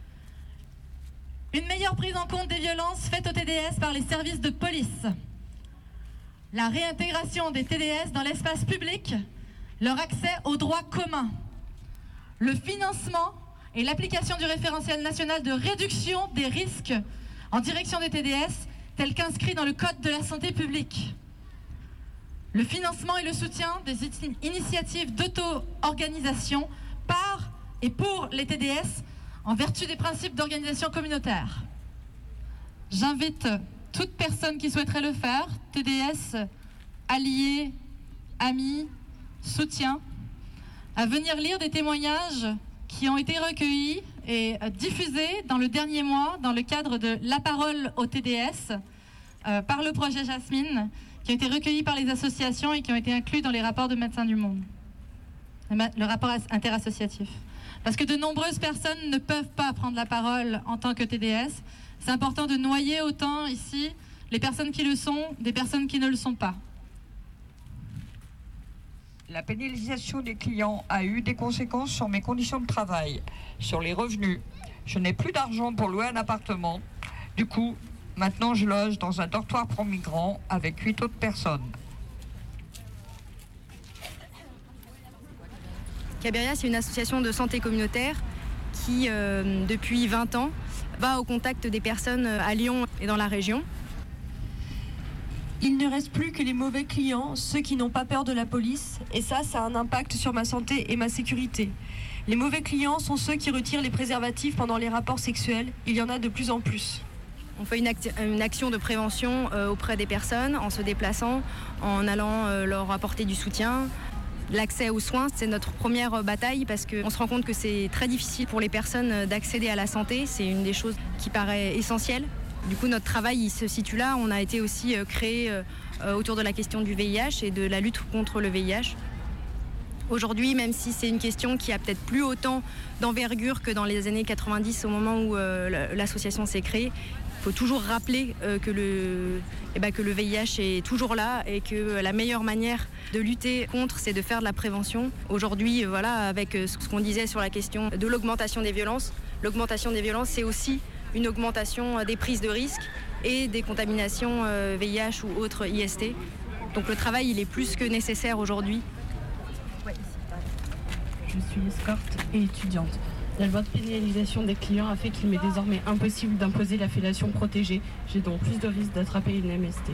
Une meilleure prise en compte des violences faites aux TDS par les services de police. La réintégration des TDS dans l'espace public, leur accès aux droits communs. Le financement et l'application du référentiel national de réduction des risques en direction des TDS, tel qu'inscrit dans le Code de la santé publique. Le financement et le soutien des initiatives d'auto-organisation par et pour les TDS en vertu des principes d'organisation communautaire. J'invite toute personne qui souhaiterait le faire, TDS, alliés, amis, soutien, à venir lire des témoignages qui ont été recueillis et diffusés dans le dernier mois dans le cadre de La Parole au TDS par le projet Jasmine, qui ont été recueillis par les associations et qui ont été inclus dans les rapports de Médecins du Monde, le rapport interassociatif. Parce que de nombreuses personnes ne peuvent pas prendre la parole en tant que TDS. C'est important de noyer autant ici les personnes qui le sont des personnes qui ne le sont pas. La pénalisation des clients a eu des conséquences sur mes conditions de travail, sur les revenus. Je n'ai plus d'argent pour louer un appartement. Du coup, maintenant je loge dans un dortoir pour migrants avec 8 autres personnes. Cabiria, c'est une association de santé communautaire qui, depuis 20 ans, va au contact des personnes à Lyon et dans la région. Il ne reste plus que les mauvais clients, ceux qui n'ont pas peur de la police, et ça a un impact sur ma santé et ma sécurité. Les mauvais clients sont ceux qui retirent les préservatifs pendant les rapports sexuels. Il y en a de plus en plus. On fait une action de prévention auprès des personnes en se déplaçant, en allant leur apporter du soutien. L'accès aux soins, c'est notre première bataille parce qu'on se rend compte que c'est très difficile pour les personnes d'accéder à la santé. C'est une des choses qui paraît essentielle. Du coup, notre travail il se situe là. On a été aussi créé autour de la question du VIH et de la lutte contre le VIH. Aujourd'hui, même si c'est une question qui a peut-être plus autant d'envergure que dans les années 90 au moment où l'association s'est créée, il faut toujours rappeler que le VIH est toujours là et que la meilleure manière de lutter contre, c'est de faire de la prévention. Aujourd'hui, avec ce qu'on disait sur la question de l'augmentation des violences, c'est aussi une augmentation des prises de risques et des contaminations VIH ou autres IST. Donc le travail, il est plus que nécessaire aujourd'hui. Je suis escorte et étudiante. La loi de pénalisation des clients a fait qu'il m'est désormais impossible d'imposer la fellation protégée. J'ai donc plus de risques d'attraper une MST.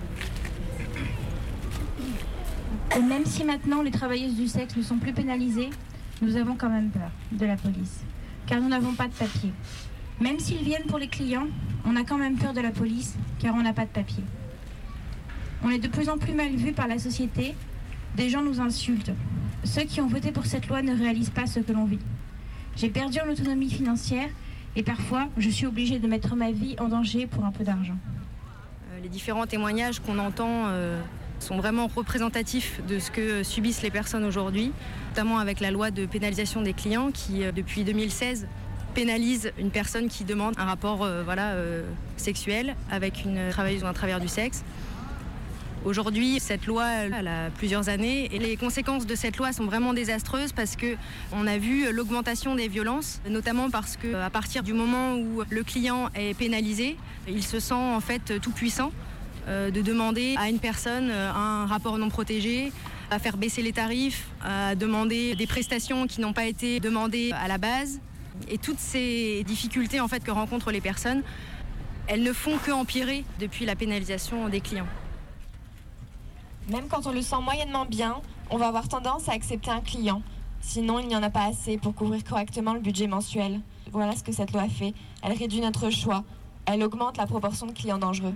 Et même si maintenant les travailleuses du sexe ne sont plus pénalisées, nous avons quand même peur de la police, car nous n'avons pas de papier. Même s'ils viennent pour les clients, on a quand même peur de la police, car on n'a pas de papier. On est de plus en plus mal vus par la société, des gens nous insultent. Ceux qui ont voté pour cette loi ne réalisent pas ce que l'on vit. J'ai perdu en autonomie financière et parfois je suis obligée de mettre ma vie en danger pour un peu d'argent. Les différents témoignages qu'on entend sont vraiment représentatifs de ce que subissent les personnes aujourd'hui, notamment avec la loi de pénalisation des clients qui, depuis 2016, pénalise une personne qui demande un rapport sexuel avec une travailleuse ou un travailleur du sexe. Aujourd'hui, cette loi, elle a plusieurs années et les conséquences de cette loi sont vraiment désastreuses parce qu'on a vu l'augmentation des violences, notamment parce qu'à partir du moment où le client est pénalisé, il se sent en fait tout puissant de demander à une personne un rapport non protégé, à faire baisser les tarifs, à demander des prestations qui n'ont pas été demandées à la base. Et toutes ces difficultés en fait, que rencontrent les personnes, elles ne font qu'empirer depuis la pénalisation des clients. Même quand on le sent moyennement bien, on va avoir tendance à accepter un client. Sinon, il n'y en a pas assez pour couvrir correctement le budget mensuel. Voilà ce que cette loi fait. Elle réduit notre choix. Elle augmente la proportion de clients dangereux.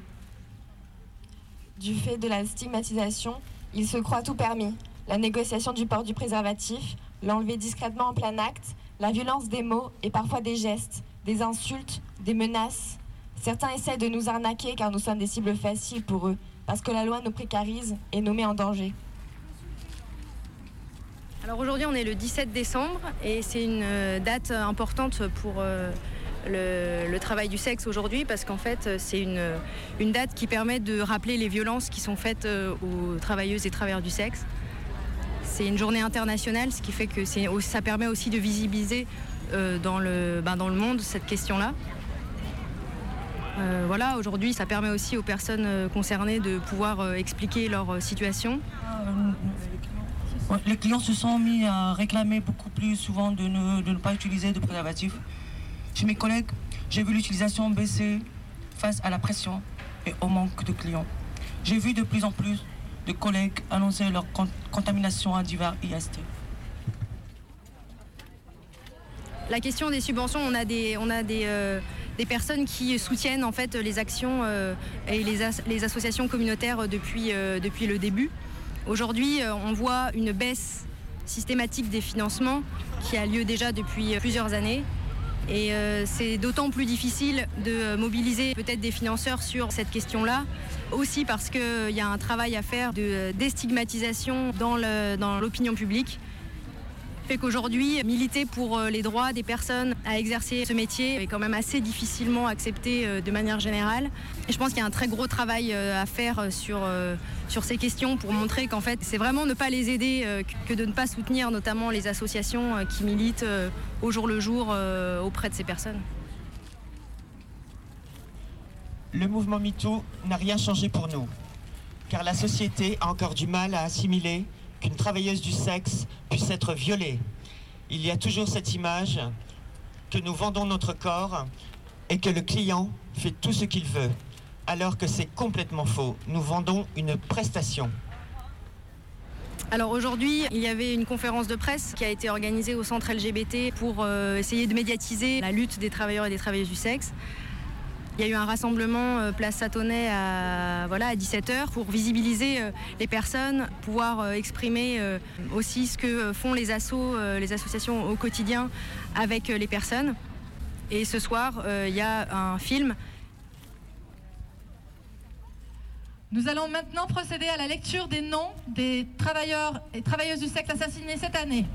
Du fait de la stigmatisation, il se croit tout permis. La négociation du port du préservatif, l'enlever discrètement en plein acte, la violence des mots et parfois des gestes, des insultes, des menaces. Certains essaient de nous arnaquer car nous sommes des cibles faciles pour eux. Parce que la loi nous précarise et nous met en danger. Alors aujourd'hui, on est le 17 décembre et c'est une date importante pour le travail du sexe aujourd'hui parce qu'en fait, c'est une date qui permet de rappeler les violences qui sont faites aux travailleuses et travailleurs du sexe. C'est une journée internationale, ce qui fait que ça permet aussi de visibiliser dans le monde cette question-là. Aujourd'hui, ça permet aussi aux personnes concernées de pouvoir expliquer leur situation. Les clients se sont mis à réclamer beaucoup plus souvent de ne pas utiliser de préservatif. Chez mes collègues, j'ai vu l'utilisation baisser face à la pression et au manque de clients. J'ai vu de plus en plus de collègues annoncer leur contamination à divers IST. La question des subventions, on a des personnes qui soutiennent en fait les actions et les associations communautaires depuis le début. Aujourd'hui, on voit une baisse systématique des financements qui a lieu déjà depuis plusieurs années. Et c'est d'autant plus difficile de mobiliser peut-être des financeurs sur cette question-là, aussi parce qu'il y a un travail à faire de déstigmatisation dans l'opinion publique. Fait qu'aujourd'hui, militer pour les droits des personnes à exercer ce métier est quand même assez difficilement accepté de manière générale. Et je pense qu'il y a un très gros travail à faire sur ces questions pour montrer qu'en fait, c'est vraiment ne pas les aider que de ne pas soutenir notamment les associations qui militent au jour le jour auprès de ces personnes. Le mouvement MeToo n'a rien changé pour nous, car la société a encore du mal à assimiler qu'une travailleuse du sexe puisse être violée. Il y a toujours cette image que nous vendons notre corps et que le client fait tout ce qu'il veut, alors que c'est complètement faux. Nous vendons une prestation. Alors aujourd'hui, il y avait une conférence de presse qui a été organisée au centre LGBT pour essayer de médiatiser la lutte des travailleurs et des travailleuses du sexe. Il y a eu un rassemblement place Satonnet à 17h pour visibiliser les personnes, pouvoir exprimer aussi ce que font les associations au quotidien avec les personnes. Et ce soir, il y a un film Nous allons maintenant procéder à la lecture des noms des travailleurs et travailleuses du sexe assassinés cette année.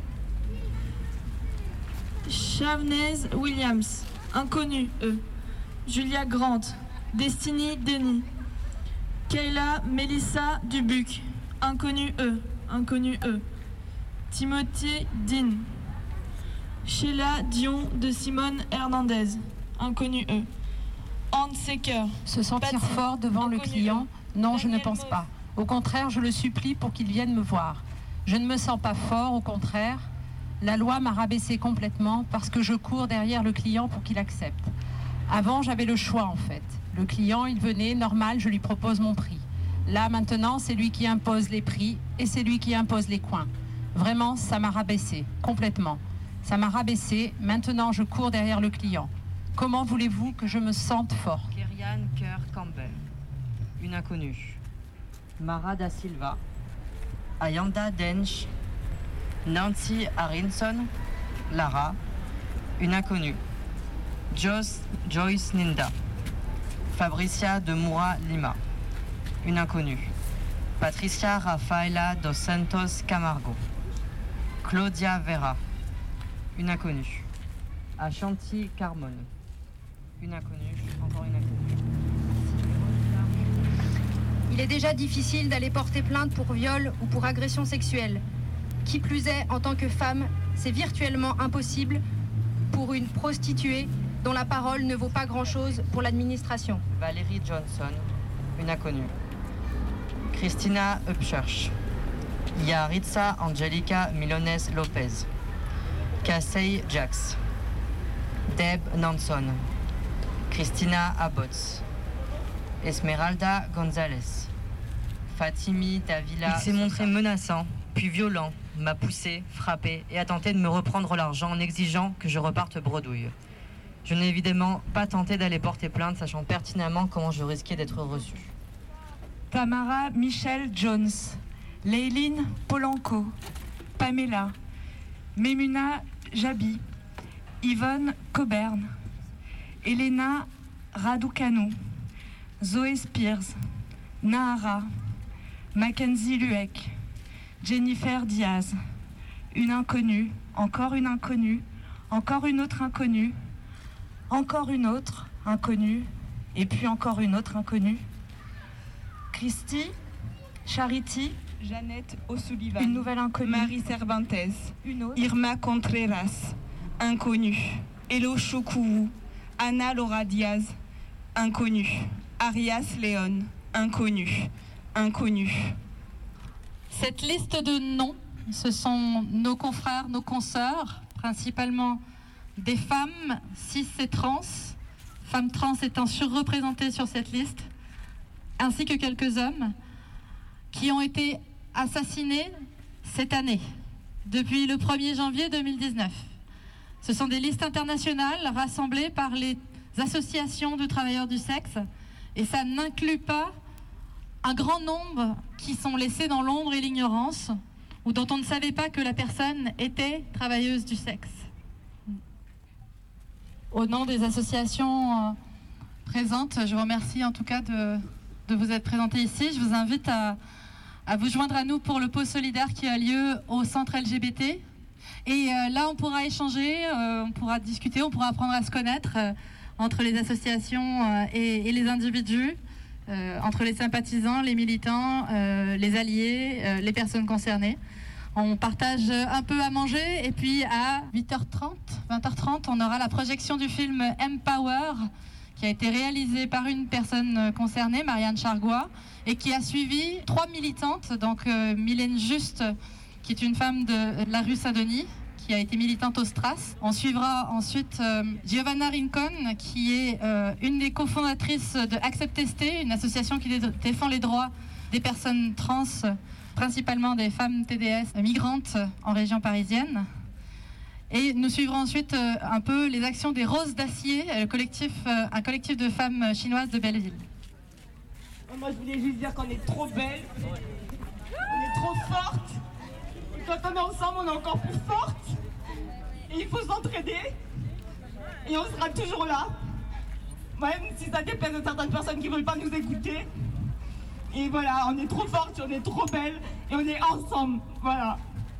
Shavnez Williams, inconnu, E. Julia Grant, Destiny Denis. Kayla Melissa Dubuc, inconnu, E. Inconnu, E. Timothy Dean. Sheila Dion de Simone Hernandez, inconnu, E. Anne Secker. Se sentir fort devant le client, non, je ne pense pas. Au contraire, je le supplie pour qu'il vienne me voir. Je ne me sens pas fort, au contraire. La loi m'a rabaissé complètement parce que je cours derrière le client pour qu'il accepte. Avant, j'avais le choix en fait. Le client, il venait, normal, je lui propose mon prix. Là, maintenant, c'est lui qui impose les prix et c'est lui qui impose les coins. Vraiment, ça m'a rabaissé, complètement. Ça m'a rabaissé, maintenant je cours derrière le client. Comment voulez-vous que je me sente fort? Kerianne Kerr Campbell, une inconnue. Mara da Silva, Ayanda Dench, Nancy Arinson, Lara, une inconnue. Joyce Ninda, Fabricia de Moura Lima, une inconnue. Patricia Rafaela dos Santos Camargo, Claudia Vera, une inconnue. Ashanti Carmon, une inconnue, encore une inconnue. Il est déjà difficile d'aller porter plainte pour viol ou pour agression sexuelle. Qui plus est, en tant que femme, c'est virtuellement impossible pour une prostituée dont la parole ne vaut pas grand-chose pour l'administration. Valérie Johnson, une inconnue. Christina Upchurch, Yaritza Angelica Milones Lopez, Casey Jax, Deb Nanson, Christina Abbots, Esmeralda Gonzalez, Fatimi Davila. Il s'est montré menaçant, puis violent, m'a poussé, frappé et a tenté de me reprendre l'argent en exigeant que je reparte bredouille. Je n'ai évidemment pas tenté d'aller porter plainte, sachant pertinemment comment je risquais d'être reçu. Tamara Michelle Jones, Leiline Polanco, Pamela, Memuna Jabi, Yvonne Coburn, Elena Raducanu, Zoé Spears, Nahara, Mackenzie Lueck, Jennifer Diaz, une inconnue, encore une inconnue, encore une autre inconnue, encore une autre inconnue, et puis encore une autre inconnue. Christy, Charity, Jeannette O'Sullivan, une nouvelle inconnue. Marie Cervantes, une autre. Irma Contreras, inconnue. Elo Chokouvou, Anna Laura Diaz, inconnue. Arias Léon, inconnue. Inconnue. Cette liste de noms, ce sont nos confrères, nos consoeurs, principalement des femmes cis et trans, femmes trans étant surreprésentées sur cette liste, ainsi que quelques hommes qui ont été assassinés cette année, depuis le 1er janvier 2019. Ce sont des listes internationales rassemblées par les associations de travailleurs du sexe, et ça n'inclut pas un grand nombre qui sont laissés dans l'ombre et l'ignorance, ou dont on ne savait pas que la personne était travailleuse du sexe. Au nom des associations présentes, je vous remercie en tout cas de vous être présentés ici. Je vous invite à vous joindre à nous pour le pause solidaire qui a lieu au centre LGBT. Et là, on pourra échanger, on pourra discuter, on pourra apprendre à se connaître entre les associations et les individus, entre les sympathisants, les militants, les alliés, les personnes concernées. On partage un peu à manger et puis à 8h30, 20h30, on aura la projection du film Empower qui a été réalisé par une personne concernée, Marianne Chargois, et qui a suivi 3 militantes, donc Mylène Juste, qui est une femme de la rue Saint-Denis, qui a été militante au Stras. On suivra ensuite Giovanna Rincon, qui est une des cofondatrices de Accept ST, une association qui défend les droits des personnes trans, principalement des femmes TDS migrantes en région parisienne. Et nous suivrons ensuite un peu les actions des Roses d'Acier, un collectif de femmes chinoises de Belleville. Moi, je voulais juste dire qu'on est trop belles, on est trop fortes. Et quand on est ensemble, on est encore plus fortes. Et il faut s'entraider. Et on sera toujours là. Même si ça déplaise de certaines personnes qui ne veulent pas nous écouter. Et voilà, on est trop fortes, on est trop belles et on est ensemble. Voilà.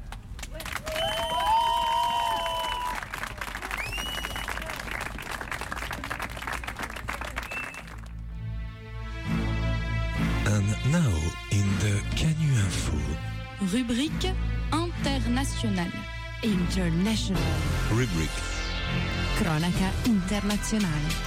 And now in the Canu Info. Rubrique internationale. International. Rubrique. Cronaca internazionale.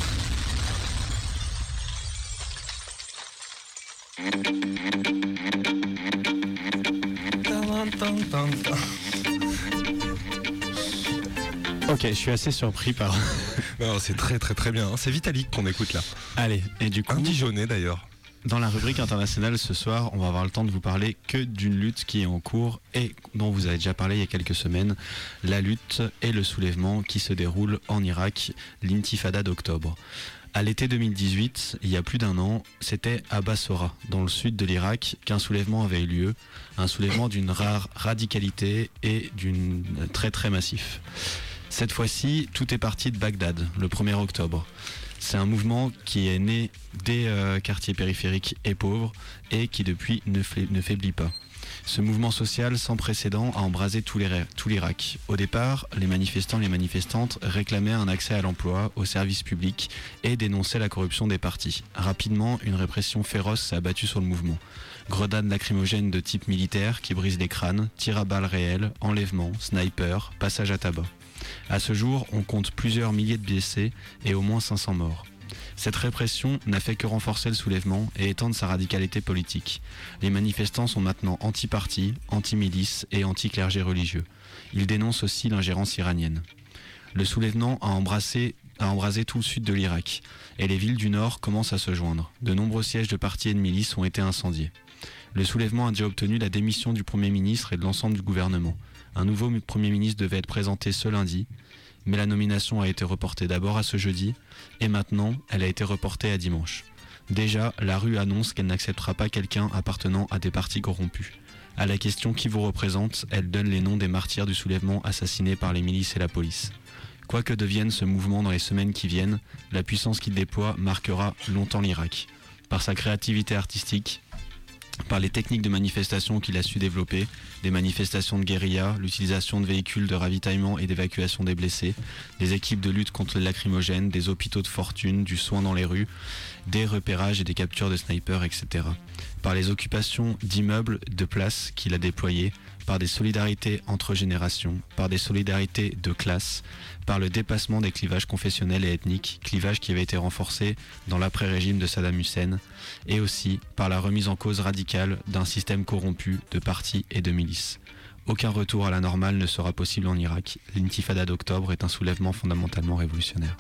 Ok, je suis assez surpris par... Non, c'est très très très bien. C'est Vitalik qu'on écoute là. Allez, et du coup... Un Dijonais d'ailleurs. Dans la rubrique internationale ce soir, on va avoir le temps de vous parler que d'une lutte qui est en cours et dont vous avez déjà parlé il y a quelques semaines, la lutte et le soulèvement qui se déroule en Irak, l'intifada d'octobre. À l'été 2018, il y a plus d'un an, c'était à Bassora, dans le sud de l'Irak, qu'un soulèvement avait eu lieu, un soulèvement d'une rare radicalité et d'une très très massif. Cette fois-ci, tout est parti de Bagdad, le 1er octobre. C'est un mouvement qui est né des quartiers périphériques et pauvres et qui depuis ne faiblit pas. Ce mouvement social sans précédent a embrasé tout l'Irak. Au départ, les manifestants et les manifestantes réclamaient un accès à l'emploi, aux services publics et dénonçaient la corruption des partis. Rapidement, une répression féroce s'est abattue sur le mouvement. Grenades lacrymogènes de type militaire qui brisent les crânes, tirs à balles réelles, enlèvements, snipers, passage à tabac. À ce jour, on compte plusieurs milliers de blessés et au moins 500 morts. Cette répression n'a fait que renforcer le soulèvement et étendre sa radicalité politique. Les manifestants sont maintenant anti-parti, anti-milice et anti-clergé religieux. Ils dénoncent aussi l'ingérence iranienne. Le soulèvement a embrasé tout le sud de l'Irak et les villes du nord commencent à se joindre. De nombreux sièges de partis et de milices ont été incendiés. Le soulèvement a déjà obtenu la démission du Premier ministre et de l'ensemble du gouvernement. Un nouveau Premier ministre devait être présenté ce lundi, mais la nomination a été reportée d'abord à ce jeudi, et maintenant, elle a été reportée à dimanche. Déjà, la rue annonce qu'elle n'acceptera pas quelqu'un appartenant à des partis corrompus. À la question « Qui vous représente ?», elle donne les noms des martyrs du soulèvement assassinés par les milices et la police. Quoi que devienne ce mouvement dans les semaines qui viennent, la puissance qu'il déploie marquera longtemps l'Irak. Par sa créativité artistique, par les techniques de manifestation qu'il a su développer, des manifestations de guérilla, l'utilisation de véhicules de ravitaillement et d'évacuation des blessés, des équipes de lutte contre le lacrymogène, des hôpitaux de fortune, du soin dans les rues, des repérages et des captures de snipers, etc. Par les occupations d'immeubles, de places qu'il a déployées, par des solidarités entre générations, par des solidarités de classe, par le dépassement des clivages confessionnels et ethniques, clivages qui avaient été renforcés dans l'après-régime de Saddam Hussein, et aussi par la remise en cause radicale d'un système corrompu de partis et de milices. Aucun retour à la normale ne sera possible en Irak. L'intifada d'octobre est un soulèvement fondamentalement révolutionnaire.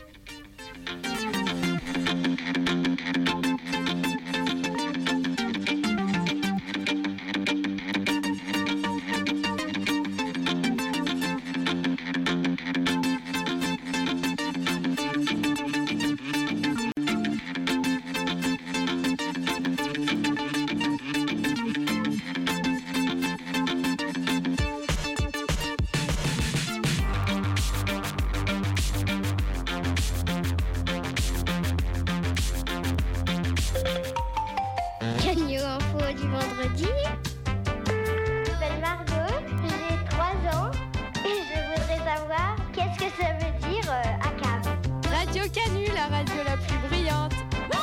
Canu Info du vendredi. Je m'appelle Margot, j'ai 3 ans et je voudrais savoir qu'est-ce que ça veut dire ACAB. Radio Canu, la radio la plus brillante.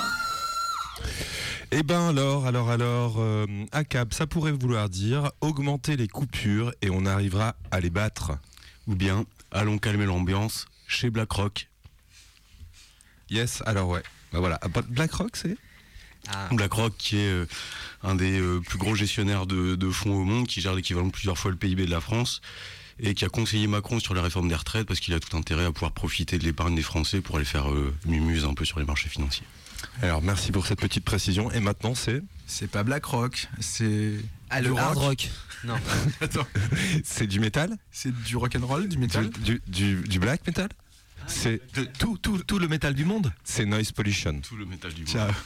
Eh ben alors, ACAB, ça pourrait vouloir dire augmenter les coupures et on arrivera à les battre. Ou bien, allons calmer l'ambiance chez BlackRock. Yes, alors ouais. Bah voilà, BlackRock c'est BlackRock qui est un des plus gros gestionnaires de fonds au monde, qui gère l'équivalent de plusieurs fois le PIB de la France et qui a conseillé Macron sur la réforme des retraites parce qu'il a tout intérêt à pouvoir profiter de l'épargne des Français pour aller faire mumuse un peu sur les marchés financiers. Alors merci pour cette petite précision. Et maintenant c'est pas BlackRock, c'est le hard rock. Non. Attends. C'est du métal. C'est du rock'n'roll, du métal. Du black metal. C'est tout le métal du monde. C'est Noise Pollution. Tout le métal du monde. Ciao.